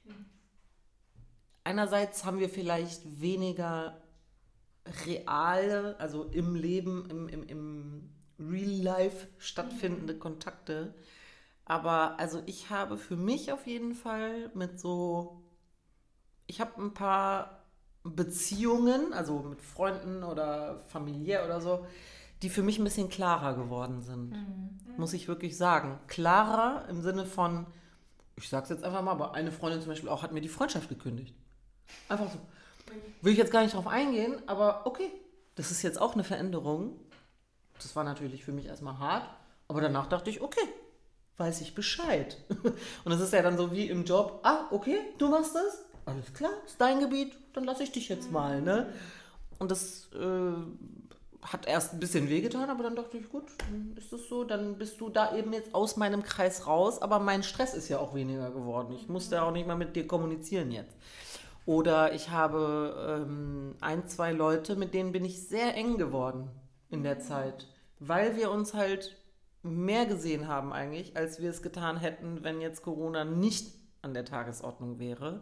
einerseits haben wir vielleicht weniger reale, also im Leben, im, im, im Real Life stattfindende Kontakte. Aber also ich habe für mich auf jeden Fall mit so, ich habe ein paar Beziehungen, also mit Freunden oder familiär oder so, die für mich ein bisschen klarer geworden sind, mhm. muss ich wirklich sagen. Klarer im Sinne von, ich sag's jetzt einfach mal, aber eine Freundin zum Beispiel auch hat mir die Freundschaft gekündigt. Einfach so. Will ich jetzt gar nicht drauf eingehen, aber okay, das ist jetzt auch eine Veränderung. Das war natürlich für mich erstmal hart, aber danach dachte ich, okay, weiß ich Bescheid. Und das ist ja dann so wie im Job, ah, okay, du machst das, alles klar, ist dein Gebiet, dann lasse ich dich jetzt mal, ne? Und das äh, hat erst ein bisschen wehgetan, aber dann dachte ich, gut, dann ist das so, dann bist du da eben jetzt aus meinem Kreis raus, aber mein Stress ist ja auch weniger geworden. Ich musste ja auch nicht mal mit dir kommunizieren jetzt. Oder ich habe ähm, ein, zwei Leute, mit denen bin ich sehr eng geworden in der Zeit, weil wir uns halt mehr gesehen haben eigentlich, als wir es getan hätten, wenn jetzt Corona nicht an der Tagesordnung wäre.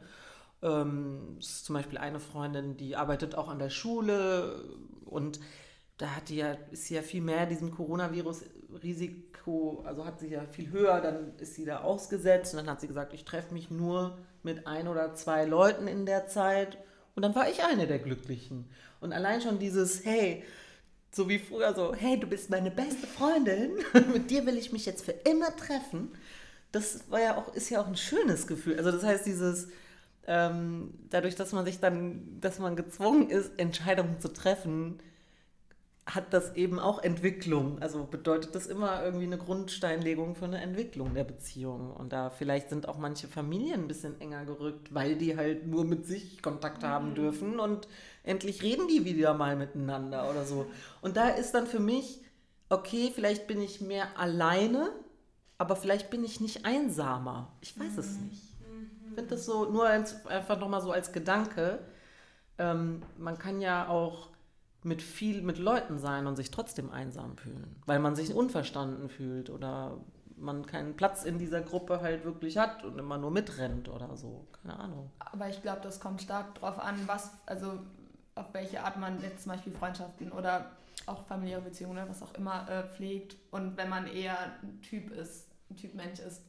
Ähm, das ist zum Beispiel eine Freundin, die arbeitet auch an der Schule und da hat die ja, ist sie ja viel mehr diesem Coronavirus-Risiko, also hat sie ja viel höher, dann ist sie da ausgesetzt und dann hat sie gesagt, ich treffe mich nur mit ein oder zwei Leuten in der Zeit und dann war ich eine der Glücklichen. Und allein schon dieses, hey, so wie früher so, hey, du bist meine beste Freundin, mit dir will ich mich jetzt für immer treffen, das war ja auch, ist ja auch ein schönes Gefühl. Also das heißt, dieses, ähm, dadurch, dass man sich dann, dass man gezwungen ist, Entscheidungen zu treffen, hat das eben auch Entwicklung. Also bedeutet das immer irgendwie eine Grundsteinlegung für eine Entwicklung der Beziehung. Und da vielleicht sind auch manche Familien ein bisschen enger gerückt, weil die halt nur mit sich Kontakt haben dürfen und endlich reden die wieder mal miteinander oder so. Und da ist dann für mich, okay, vielleicht bin ich mehr alleine, aber vielleicht bin ich nicht einsamer. Ich weiß es nicht. Ich finde das so, nur als, einfach nochmal so als Gedanke, ähm, man kann ja auch mit viel mit Leuten sein und sich trotzdem einsam fühlen, weil man sich unverstanden fühlt oder man keinen Platz in dieser Gruppe halt wirklich hat und immer nur mitrennt oder so, keine Ahnung. Aber ich glaube, das kommt stark drauf an, was, also auf welche Art man jetzt zum Beispiel Freundschaften oder auch familiäre Beziehungen oder was auch immer äh, pflegt. Und wenn man eher ein Typ ist, ein Typ Mensch ist,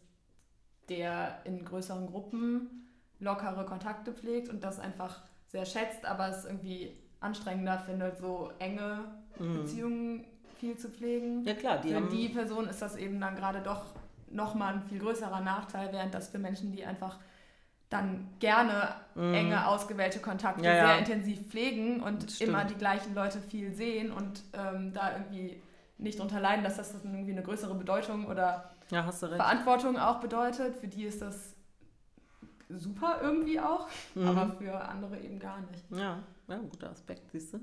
der in größeren Gruppen lockere Kontakte pflegt und das einfach sehr schätzt, aber es irgendwie anstrengender findet, so enge mhm. Beziehungen viel zu pflegen. Ja klar, die für haben die Person ist das eben dann gerade doch nochmal ein viel größerer Nachteil, während das für Menschen, die einfach dann gerne mhm. enge, ausgewählte Kontakte ja, ja. sehr intensiv pflegen und immer die gleichen Leute viel sehen und ähm, da irgendwie nicht drunter leiden, dass das dann irgendwie eine größere Bedeutung oder ja, hast du recht. Verantwortung auch bedeutet. Für die ist das super irgendwie auch, mhm. aber für andere eben gar nicht. Ja, ja, ein guter Aspekt, siehst du?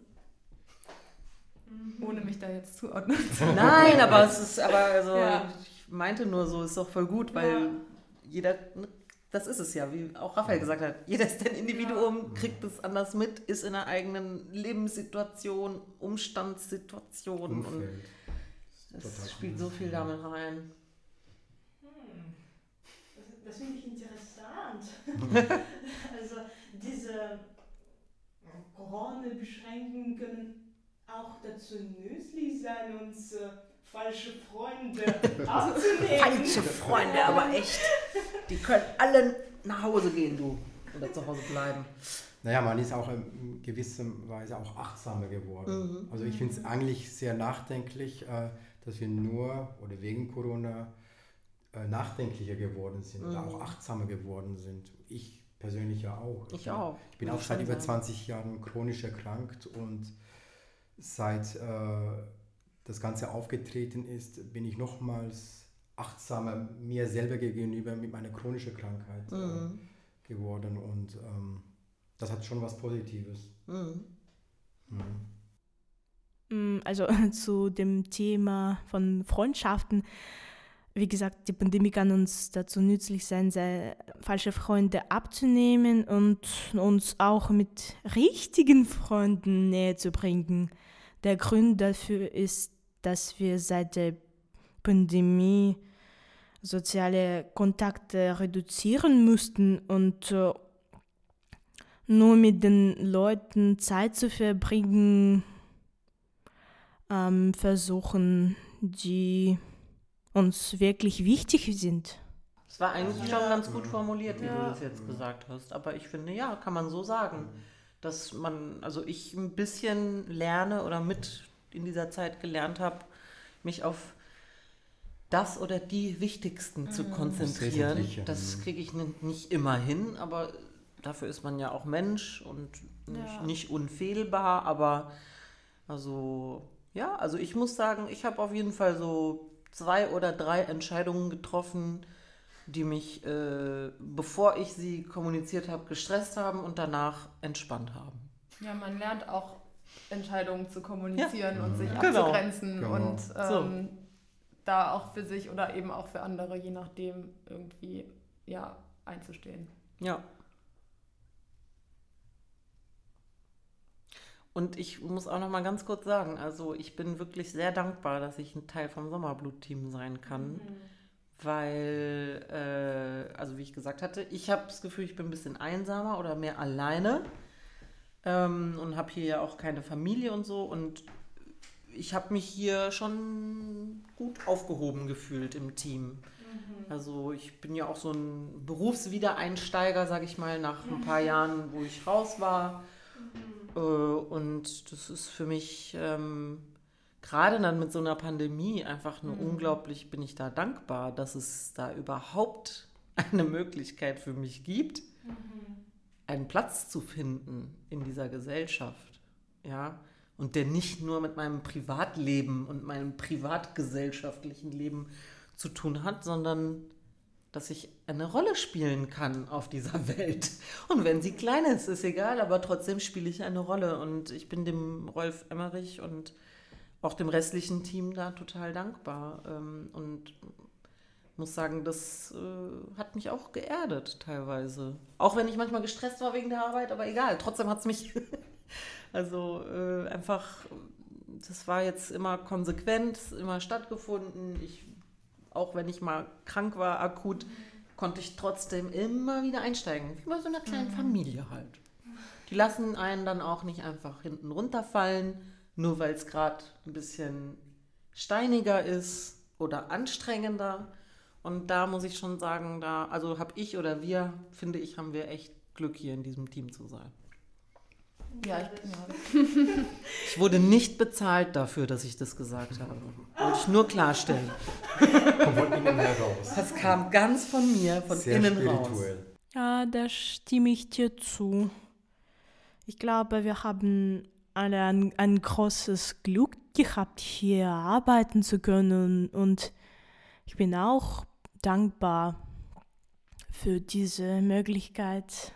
Ohne mich da jetzt zuordnen zu. Nein, aber es ist, aber also, ja. ich meinte nur so, ist doch voll gut, weil ja. jeder, das ist es ja, wie auch Raphael gesagt hat, jeder ist ein Individuum, kriegt es anders mit, ist in einer eigenen Lebenssituation, Umstandssituation Umfeld. Und es spielt so viel damit rein. Hm. Das, das finde ich interessant. Also diese Corona-Beschränkungen können auch dazu nützlich sein, uns äh, falsche Freunde aufzunehmen. Falsche Freunde, aber echt. Die können alle nach Hause gehen, du. Oder zu Hause bleiben. Naja, man ist auch in gewisser Weise auch achtsamer geworden. Mhm. Also ich finde es eigentlich sehr nachdenklich, äh, dass wir nur oder wegen Corona äh, nachdenklicher geworden sind mhm. oder auch achtsamer geworden sind. Ich persönlich ja auch. Ich ja, auch. Ich bin auch seit über zwanzig Jahren chronisch erkrankt und seit äh, das Ganze aufgetreten ist, bin ich nochmals achtsamer mir selber gegenüber mit meiner chronischen Krankheit mhm. äh, geworden und ähm, das hat schon was Positives. Mhm. Mhm. Also zu dem Thema von Freundschaften. Wie gesagt, die Pandemie kann uns dazu nützlich sein, sehr falsche Freunde abzunehmen und uns auch mit richtigen Freunden näher zu bringen. Der Grund dafür ist, dass wir seit der Pandemie soziale Kontakte reduzieren mussten und uh, nur mit den Leuten Zeit zu verbringen, ähm, versuchen, die uns wirklich wichtig sind. Das war eigentlich schon ganz gut formuliert, wie ja. du das jetzt gesagt hast. Aber ich finde, ja, kann man so sagen, dass man, also ich ein bisschen lerne oder mit in dieser Zeit gelernt habe, mich auf das oder die Wichtigsten mhm. zu konzentrieren. Das kriege ich n- nicht immer hin, aber dafür ist man ja auch Mensch und nicht, ja. nicht unfehlbar, aber also ja, also ich muss sagen, ich habe auf jeden Fall so zwei oder drei Entscheidungen getroffen, die mich, äh, bevor ich sie kommuniziert habe, gestresst haben und danach entspannt haben. Ja, man lernt auch Entscheidungen zu kommunizieren ja. und sich genau. abzugrenzen genau. und ähm, so. da auch für sich oder eben auch für andere, je nachdem, irgendwie ja, einzustehen. Ja. Und ich muss auch noch mal ganz kurz sagen, also ich bin wirklich sehr dankbar, dass ich ein Teil vom Sommerblut-Team sein kann, mhm. weil, äh, also wie ich gesagt hatte, ich habe das Gefühl, ich bin ein bisschen einsamer oder mehr alleine ähm, und habe hier ja auch keine Familie und so und ich habe mich hier schon gut aufgehoben gefühlt im Team. Mhm. Also ich bin ja auch so ein Berufswiedereinsteiger, sage ich mal, nach ein paar Jahren, wo ich raus war. Mhm. Äh, und das ist für mich ähm, gerade dann mit so einer Pandemie einfach nur mhm. unglaublich, bin ich da dankbar, dass es da überhaupt eine Möglichkeit für mich gibt, mhm. einen Platz zu finden in dieser Gesellschaft. Ja. Und der nicht nur mit meinem Privatleben und meinem privatgesellschaftlichen Leben zu tun hat, sondern dass ich eine Rolle spielen kann auf dieser Welt. Und wenn sie klein ist, ist egal, aber trotzdem spiele ich eine Rolle. Und ich bin dem Rolf Emmerich und auch dem restlichen Team da total dankbar. Und muss sagen, das hat mich auch geerdet teilweise. Auch wenn ich manchmal gestresst war wegen der Arbeit, aber egal, trotzdem hat es mich... Also äh, einfach, das war jetzt immer konsequent, immer stattgefunden. Ich, auch wenn ich mal krank war, akut, konnte ich trotzdem immer wieder einsteigen. Wie bei so einer kleinen mhm. Familie halt. Die lassen einen dann auch nicht einfach hinten runterfallen, nur weil es gerade ein bisschen steiniger ist oder anstrengender. Und da muss ich schon sagen, da, also habe ich oder wir, finde ich, haben wir echt Glück, hier in diesem Team zu sein. Ja, ich bin ja. Ich wurde nicht bezahlt dafür, dass ich das gesagt habe. Wollte ich nur klarstellen. Kommt von innen heraus. Das kam ganz von mir, von Sehr innen spirituell. raus. Ja, da stimme ich dir zu. Ich glaube, wir haben alle ein, ein großes Glück gehabt, hier arbeiten zu können. Und ich bin auch dankbar für diese Möglichkeit.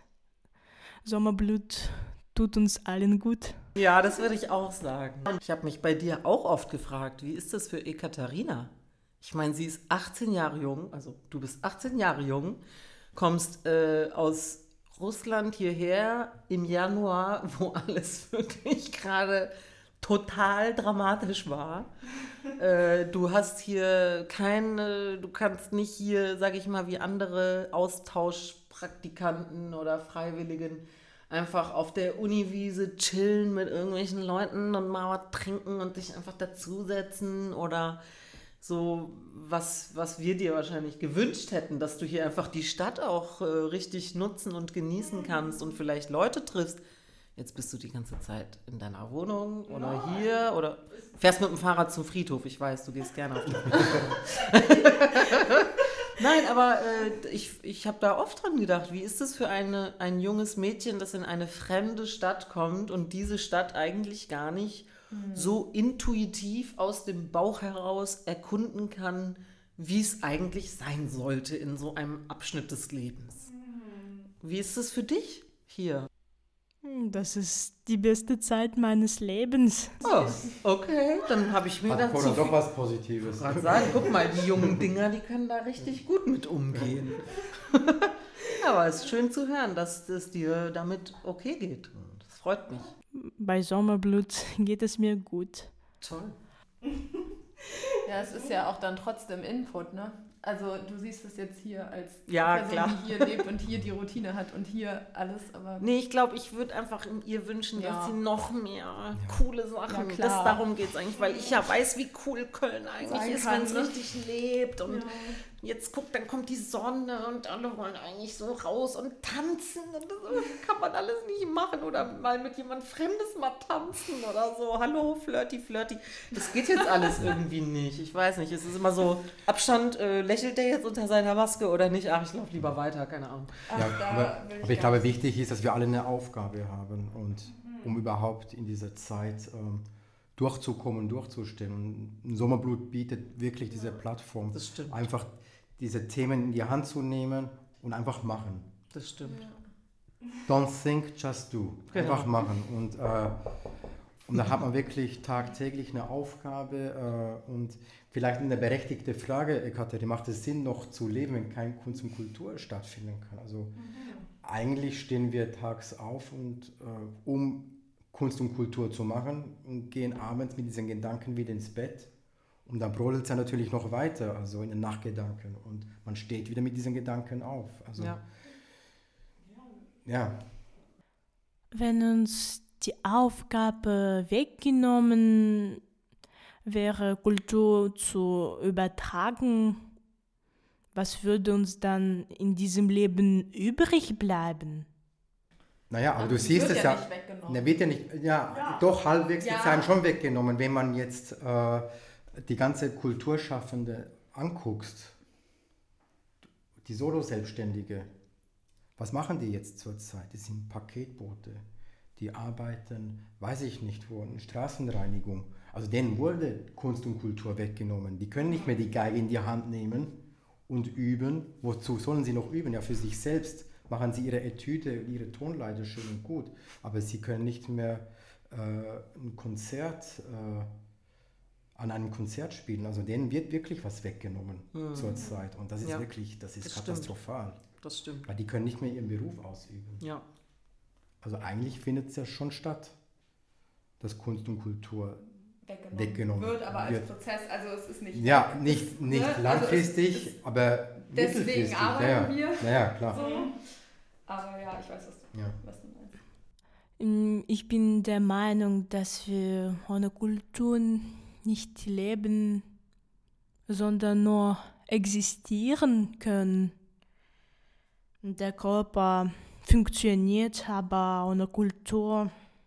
Sommerblut tut uns allen gut. Ja, das würde ich auch sagen. Ich habe mich bei dir auch oft gefragt, wie ist das für Ekaterina? Ich meine, sie ist achtzehn Jahre jung, also du bist achtzehn Jahre jung, kommst äh, aus Russland hierher im Januar, wo alles wirklich gerade total dramatisch war. äh, du hast hier keine, du kannst nicht hier, sage ich mal, wie andere Austauschpraktikanten oder Freiwilligen einfach auf der Uniwiese chillen mit irgendwelchen Leuten und mal was trinken und dich einfach dazusetzen oder so, was, was wir dir wahrscheinlich gewünscht hätten, dass du hier einfach die Stadt auch äh, richtig nutzen und genießen kannst und vielleicht Leute triffst. Jetzt bist du die ganze Zeit in deiner Wohnung oder Nein. hier oder fährst mit dem Fahrrad zum Friedhof. Ich weiß, du gehst gerne auf den Friedhof. Nein, aber äh, ich, ich habe da oft dran gedacht, wie ist es für eine, ein junges Mädchen, das in eine fremde Stadt kommt und diese Stadt eigentlich gar nicht mhm. so intuitiv aus dem Bauch heraus erkunden kann, wie es eigentlich sein sollte in so einem Abschnitt des Lebens. Mhm. Wie ist es für dich hier? Das ist die beste Zeit meines Lebens. Oh, okay, dann habe ich mir Hat dazu... Hat doch was Positives. Ich kann sagen, guck mal, die jungen Dinger, die können da richtig gut mit umgehen. Aber es ist schön zu hören, dass es dir damit okay geht. Das freut mich. Bei Sommerblut geht es mir gut. Toll. Ja, es ist ja auch dann trotzdem Input, ne? Also du siehst es jetzt hier als ja, Person, klar. die hier lebt und hier die Routine hat und hier alles, aber... Nee, ich glaube, ich würde einfach ihr wünschen, ja. dass sie noch mehr ja. coole Sachen... Ja, das, darum geht es eigentlich, weil ich ja weiß, wie cool Köln eigentlich Sein ist, wenn es ne? richtig lebt und ja. jetzt guck, dann kommt die Sonne und alle wollen eigentlich so raus und tanzen und das kann man alles nicht machen oder mal mit jemand Fremdes mal tanzen oder so, hallo, flirty, flirty. Das geht jetzt alles irgendwie nicht, ich weiß nicht, es ist immer so, Abstand, äh, lächelt der jetzt unter seiner Maske oder nicht? Ach, ich laufe lieber weiter, keine Ahnung. Ach, Ja, da aber, will aber ich gar glaube, nicht- wichtig ist, dass wir alle eine Aufgabe haben und um überhaupt in dieser Zeit ähm, durchzukommen, durchzustehen. Und Sommerblut bietet wirklich diese Plattform, Das stimmt. einfach diese Themen in die Hand zu nehmen und einfach machen. Das stimmt. Don't think, just do. Genau. Einfach machen. Und, äh, und da hat man wirklich tagtäglich eine Aufgabe äh, und vielleicht eine berechtigte Frage, Katharina, macht es Sinn, noch zu leben, wenn kein Kunst und Kultur stattfinden kann? Also eigentlich stehen wir tags auf, und, äh, um Kunst und Kultur zu machen und gehen abends mit diesen Gedanken wieder ins Bett. Und dann brodelt es ja natürlich noch weiter, also in den Nachgedanken. Und man steht wieder mit diesen Gedanken auf. Also, Ja. ja. Wenn uns die Aufgabe weggenommen wäre, Kultur zu übertragen, was würde uns dann in diesem Leben übrig bleiben? Naja, aber du Das siehst wird es ja ja. nicht weggenommen. Na, wird ja nicht, ja, doch halbwegs Ja. wird es einem schon weggenommen, wenn man jetzt äh, die ganze Kulturschaffende anguckst. Die Solo-Selbstständige, was machen die jetzt zurzeit? Die sind Paketboote, die arbeiten, weiß ich nicht wo, in Straßenreinigung. Also denen wurde Kunst und Kultur weggenommen. Die können nicht mehr die Geige in die Hand nehmen und üben. Wozu sollen sie noch üben? Ja, für sich selbst machen sie ihre Etüde, ihre Tonleiter schön und gut. Aber sie können nicht mehr äh, ein Konzert äh, an einem Konzert spielen. Also denen wird wirklich was weggenommen Mhm. zurzeit. Und das ist Ja, wirklich, das ist das stimmt. katastrophal. Das stimmt. Weil die können nicht mehr ihren Beruf ausüben. Ja. Also eigentlich findet es ja schon statt, dass Kunst und Kultur weggenommen, weggenommen wird, aber als wird. Prozess, also es ist nicht ja, nicht, nicht Ne? Also langfristig, es- es- aber deswegen mittelfristig. arbeiten ja, wir. ja. Naja, klar. so. Aber ja, ich weiß, was du, Ja. was du meinst. Mm, Ich bin der Meinung, dass wir ohne Kultur nicht leben, sondern nur existieren können. Der Körper funktioniert, aber ohne Kultur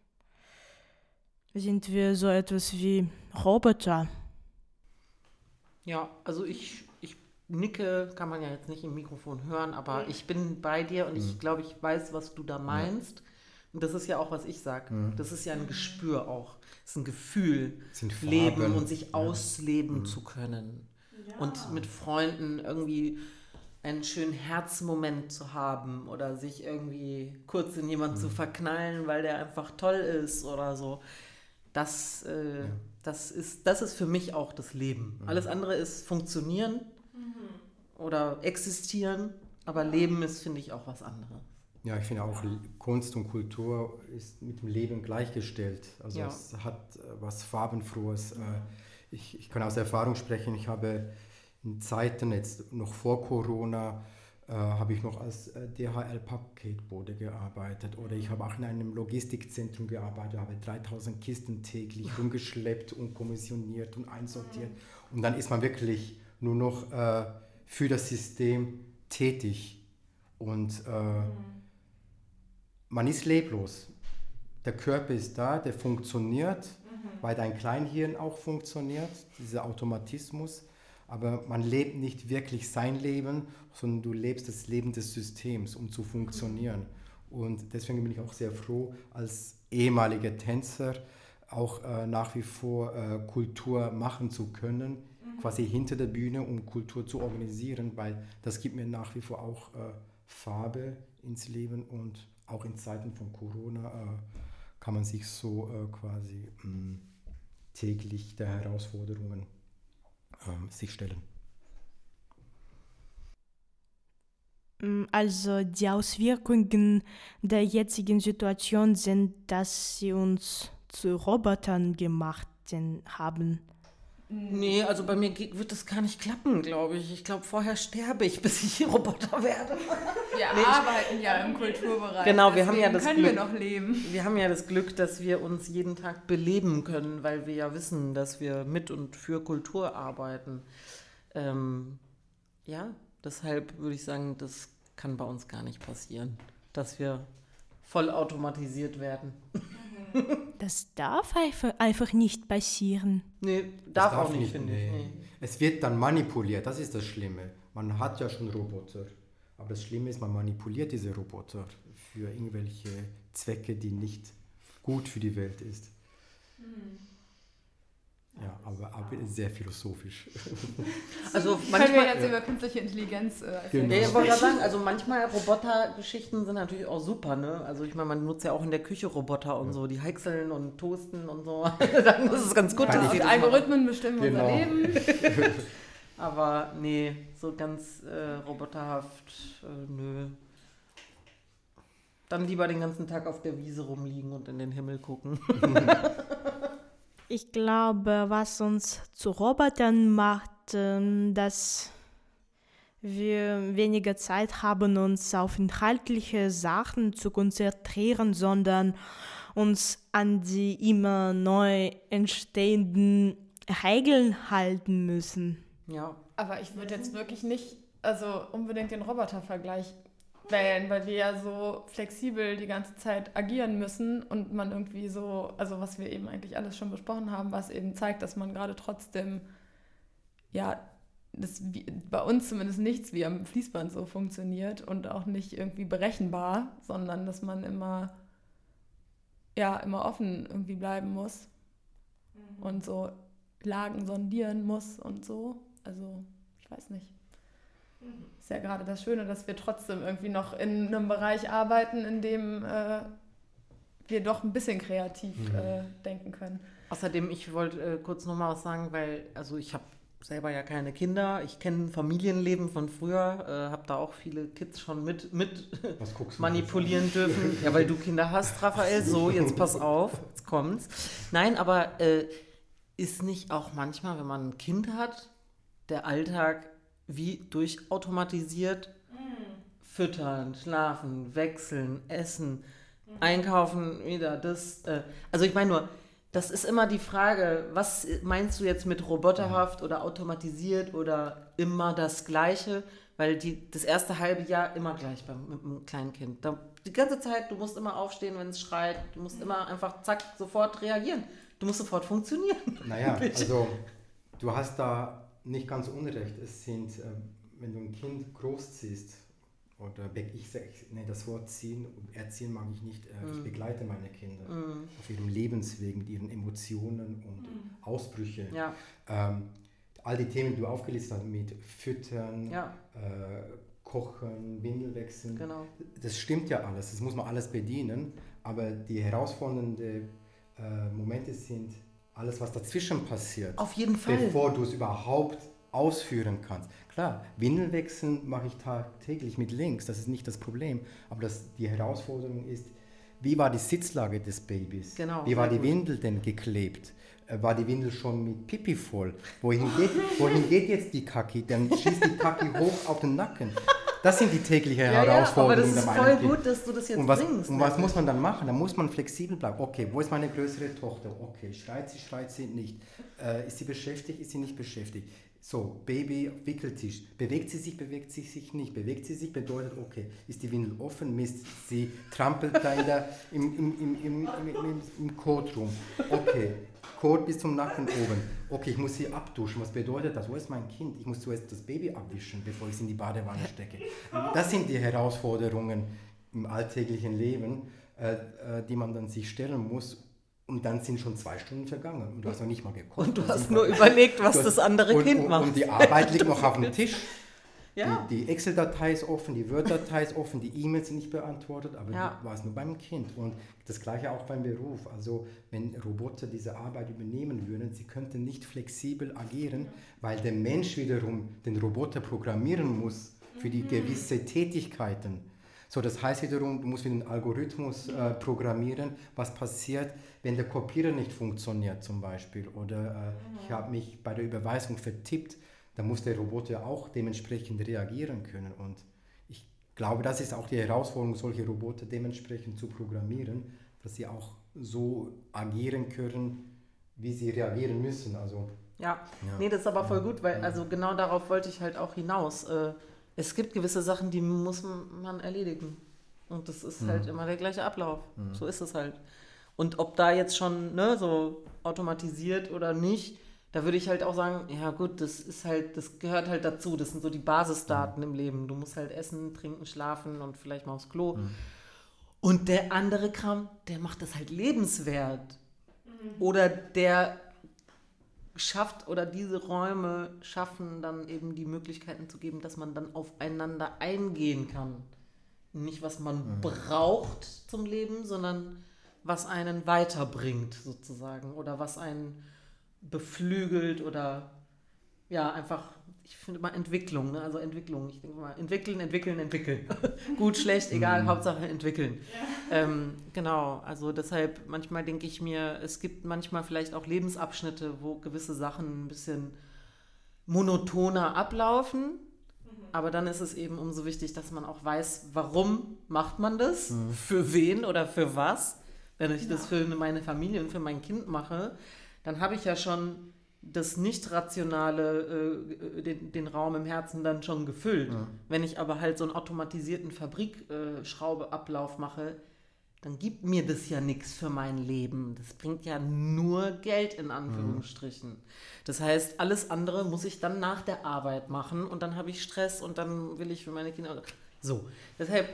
sind wir so etwas wie Roboter. Ja, also ich, ich nicke, kann man ja jetzt nicht im Mikrofon hören, aber ich bin bei dir und ich glaube, ich weiß, was du da meinst. Und das ist ja auch, was ich sage. Das ist ja ein Gespür auch. Es ist ein Gefühl, Es sind leben Farben. und sich ausleben zu können. Und mit Freunden irgendwie einen schönen Herzmoment zu haben oder sich irgendwie kurz in jemanden zu verknallen, weil der einfach toll ist oder so. Das, äh, Ja. das, ist, das ist für mich auch das Leben. Alles andere ist funktionieren oder existieren, aber Leben ist, finde ich, auch was anderes. Ja, ich finde auch, Kunst und Kultur ist mit dem Leben gleichgestellt. Also Ja. es hat äh, was Farbenfrohes. Äh, ich, ich kann aus Erfahrung sprechen, ich habe in Zeiten, jetzt noch vor Corona, äh, habe ich noch als äh, D H L-Paketbote gearbeitet. Oder ich habe auch in einem Logistikzentrum gearbeitet, habe dreitausend Kisten täglich rumgeschleppt und kommissioniert und einsortiert. Und dann ist man wirklich nur noch äh, für das System tätig. Und äh, man ist leblos. Der Körper ist da, der funktioniert, weil dein Kleinhirn auch funktioniert, dieser Automatismus. Aber man lebt nicht wirklich sein Leben, sondern du lebst das Leben des Systems, um zu funktionieren. Und deswegen bin ich auch sehr froh, als ehemaliger Tänzer auch äh, nach wie vor äh, Kultur machen zu können, quasi hinter der Bühne, um Kultur zu organisieren, weil das gibt mir nach wie vor auch äh, Farbe ins Leben, und auch in Zeiten von Corona äh, kann man sich so äh, quasi mh, täglich der Herausforderungen ähm, sich stellen. Mm, Also die Auswirkungen der jetzigen Situation sind, dass sie uns zu Robotern gemacht sind- haben. Nee, also bei mir geht, wird das gar nicht klappen, glaube ich. Ich glaube, vorher sterbe ich, bis ich Roboter werde. Wir Nee, ich- arbeiten ja im Kulturbereich. Genau, wir haben ja deswegen das können Glück. wir noch leben. Wir haben ja das Glück, dass wir uns jeden Tag beleben können, weil wir ja wissen, dass wir mit und für Kultur arbeiten. Ähm, Ja, deshalb würde ich sagen, das kann bei uns gar nicht passieren, dass wir vollautomatisiert werden. Das darf einfach, einfach nicht passieren. Nee, Das darf, auch nicht, finde ich. nee. Nee. Es wird dann manipuliert, das ist das Schlimme. Man hat ja schon Roboter, aber das Schlimme ist, man manipuliert diese Roboter für irgendwelche Zwecke, die nicht gut für die Welt ist. Ja, aber, aber sehr philosophisch. Also Können wir manchmal, jetzt über künstliche Intelligenz äh, Genau. nee, ich wollte gerade sagen, also manchmal Robotergeschichten sind natürlich auch super, ne? Also ich meine, man nutzt ja auch in der Küche Roboter und so, die häckseln und toasten und so. Dann ist es ganz gut, Kann dass ich- die Und das machen. Algorithmen bestimmen Genau. unser Leben. Aber nee, so ganz äh, roboterhaft, äh, nö. Dann lieber den ganzen Tag auf der Wiese rumliegen und in den Himmel gucken. Ich glaube, was uns zu Robotern macht, ähm, dass wir weniger Zeit haben, uns auf inhaltliche Sachen zu konzentrieren, sondern uns an die immer neu entstehenden Regeln halten müssen. Ja, Aber ich würde jetzt wirklich nicht, also unbedingt den Robotervergleich wählen, weil wir ja so flexibel die ganze Zeit agieren müssen und man irgendwie so, also was wir eben eigentlich alles schon besprochen haben, was eben zeigt, dass man gerade trotzdem, ja, das wie, bei uns zumindest nichts wie am Fließband so funktioniert und auch nicht irgendwie berechenbar, sondern dass man immer, ja, immer offen irgendwie bleiben muss und so Lagen sondieren muss und so. Also, ich weiß nicht. Ist ja gerade das Schöne, dass wir trotzdem irgendwie noch in einem Bereich arbeiten, in dem äh, wir doch ein bisschen kreativ Mhm. äh, denken können. außerdem, ich wollte äh, kurz nochmal was sagen, weil, also ich habe selber ja keine Kinder. Ich kenne Familienleben von früher, äh, habe da auch viele Kids schon mit, mit Was guckst du manipulieren dürfen. Ja, weil du Kinder hast, Raphael. So, jetzt pass auf, jetzt kommt's. Nein, aber äh, ist nicht auch manchmal, wenn man ein Kind hat, der Alltag wie durchautomatisiert? Füttern, schlafen, wechseln, essen, einkaufen, wieder das. Äh, also ich meine nur, das ist immer die Frage, was meinst du jetzt mit roboterhaft oder automatisiert oder immer das Gleiche? Weil die, das erste halbe Jahr immer gleich beim, mit einem kleinen Kind. Da, die ganze Zeit, du musst immer aufstehen, wenn es schreit. Du musst immer einfach zack, sofort reagieren. Du musst sofort funktionieren. Naja, also du hast da nicht ganz unrecht. Es sind, äh, wenn du ein Kind großziehst, oder be- ich sage, nee, das Wort ziehen, erziehen mag ich nicht, äh, ich begleite meine Kinder auf ihrem Lebensweg mit ihren Emotionen und Ausbrüche. Ja, Ähm, all die Themen, die du aufgelistet hast, mit Füttern, ja, äh, Kochen, Windel wechseln, genau. das stimmt ja alles, das muss man alles bedienen, aber die herausfordernden äh, Momente sind alles, was dazwischen passiert, Auf jeden Fall. bevor du es überhaupt ausführen kannst. Klar, Windel wechseln mache ich tagtäglich mit links, das ist nicht das Problem, aber das, die Herausforderung ist, wie war die Sitzlage des Babys? Genau, Wie war sehr die gut. Windel denn geklebt? Äh, War die Windel schon mit Pipi voll? Wohin geht, wohin geht jetzt die Kaki? Dann schießt die Kaki hoch auf den Nacken. Das sind die täglichen Ja, ja, aber Herausforderungen. das ist bei voll einem Kind. gut, dass du das jetzt Und was, bringst. und was muss man dann machen? Da muss man flexibel bleiben. Okay, wo ist meine größere Tochter? Okay, schreit sie, schreit sie nicht. Äh, ist sie beschäftigt, ist sie nicht beschäftigt? So, Baby, Wickeltisch. Bewegt sie sich, bewegt sie sich nicht? Bewegt sie sich, bedeutet, okay, ist die Windel offen? Mist, sie trampelt da in der, im, im, im, im, im, im, im Kot rum. Okay, Kot bis zum Nacken oben. Okay, ich muss sie abduschen. Was bedeutet das? Wo ist mein Kind? Ich muss zuerst das Baby abwischen, bevor ich es in die Badewanne stecke. Das sind die Herausforderungen im alltäglichen Leben, äh, äh, die man dann sich stellen muss. Und dann sind schon zwei Stunden vergangen und du hast noch nicht mal gekocht. Und du Dann hast sind nur wir- überlegt, was du hast- das andere und, Kind und, macht. Und die Arbeit liegt noch auf dem Tisch. Ja. Die, die Excel-Datei ist offen, die Word-Datei ist offen, die E-Mails sind nicht beantwortet, aber Ja. du warst nur beim Kind. Und das Gleiche auch beim Beruf. Also wenn Roboter diese Arbeit übernehmen würden, sie könnten nicht flexibel agieren, weil der Mensch wiederum den Roboter programmieren muss für die gewisse Tätigkeiten. So, das heißt wiederum, du musst wieder einen Algorithmus äh, programmieren, was passiert, wenn der Kopierer nicht funktioniert zum Beispiel. Oder äh, ich habe mich bei der Überweisung vertippt, dann muss der Roboter auch dementsprechend reagieren können. Und ich glaube, das ist auch die Herausforderung, solche Roboter dementsprechend zu programmieren, dass sie auch so agieren können, wie sie reagieren müssen. Also Ja. Ja. Nee, das ist aber voll gut, weil also genau darauf wollte ich halt auch hinaus. Äh, es gibt gewisse Sachen, die muss man erledigen. Und das ist mhm. halt immer der gleiche Ablauf. Mhm. So ist es halt. Und ob da jetzt schon ne, so automatisiert oder nicht, da würde ich halt auch sagen, ja gut, das ist halt, das gehört halt dazu. Das sind so die Basisdaten mhm. im Leben. Du musst halt essen, trinken, schlafen und vielleicht mal aufs Klo. Mhm. Und der andere Kram, der macht das halt lebenswert. Mhm. Oder der schafft oder diese Räume schaffen dann eben die Möglichkeiten zu geben, dass man dann aufeinander eingehen kann. Nicht, was man mhm. braucht zum Leben, sondern was einen weiterbringt sozusagen oder was einen beflügelt oder ja, einfach, ich finde mal Entwicklung, ne? Also Entwicklung, ich denke mal, entwickeln, entwickeln, entwickeln. Gut, schlecht, egal, mhm. Hauptsache entwickeln. Ja. Ähm, genau, also deshalb, manchmal denke ich mir, es gibt manchmal vielleicht auch Lebensabschnitte, wo gewisse Sachen ein bisschen monotoner ablaufen, mhm. aber dann ist es eben umso wichtig, dass man auch weiß, warum macht man das, mhm. für wen oder für was. Wenn ich ja. das für meine Familie und für mein Kind mache, dann habe ich ja schon das Nicht-Rationale, äh, den, den Raum im Herzen dann schon gefüllt. Ja. Wenn ich aber halt so einen automatisierten Fabrikschraubeablauf mache, dann gibt mir das ja nichts für mein Leben. Das bringt ja nur Geld in Anführungsstrichen. Mhm. Das heißt, alles andere muss ich dann nach der Arbeit machen und dann habe ich Stress und dann will ich für meine Kinder... So, deshalb,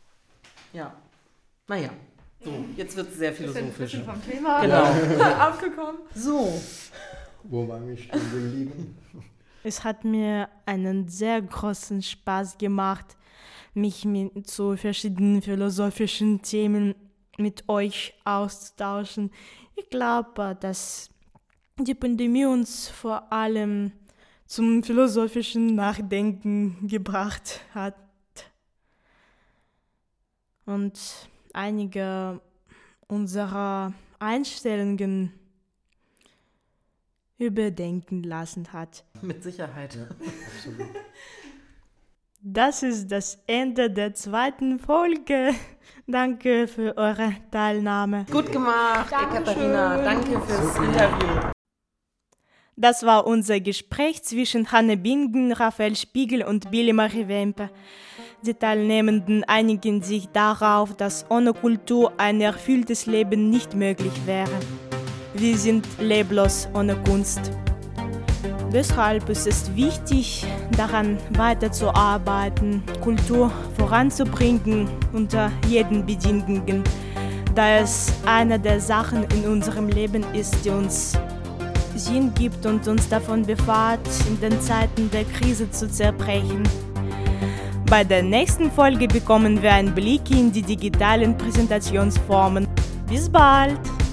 ja, naja. So, jetzt wird es sehr philosophisch. Bisschen vom Thema genau. abgekommen. So. Wo waren wir stehen geblieben? Es hat mir einen sehr großen Spaß gemacht, mich mit zu verschiedenen philosophischen Themen mit euch auszutauschen. Ich glaube, dass die Pandemie uns vor allem zum philosophischen Nachdenken gebracht hat. Und einige unserer Einstellungen überdenken lassen hat. Mit Sicherheit. Ja, absolut. Das ist das Ende der zweiten Folge. Danke für eure Teilnahme. Gut gemacht, Ekaterina. Danke fürs Interview. Das war unser Gespräch zwischen Hanne Bingen, Raphael Spiegel und Billy Marie Wempe. Die Teilnehmenden einigen sich darauf, dass ohne Kultur ein erfülltes Leben nicht möglich wäre. Wir sind leblos ohne Kunst. Deshalb ist es wichtig, daran weiterzuarbeiten, Kultur voranzubringen unter jeden Bedingungen, da es eine der Sachen in unserem Leben ist, die uns Sinn gibt und uns davon bewahrt, in den Zeiten der Krise zu zerbrechen. Bei der nächsten Folge bekommen wir einen Blick in die digitalen Präsentationsformen. Bis bald!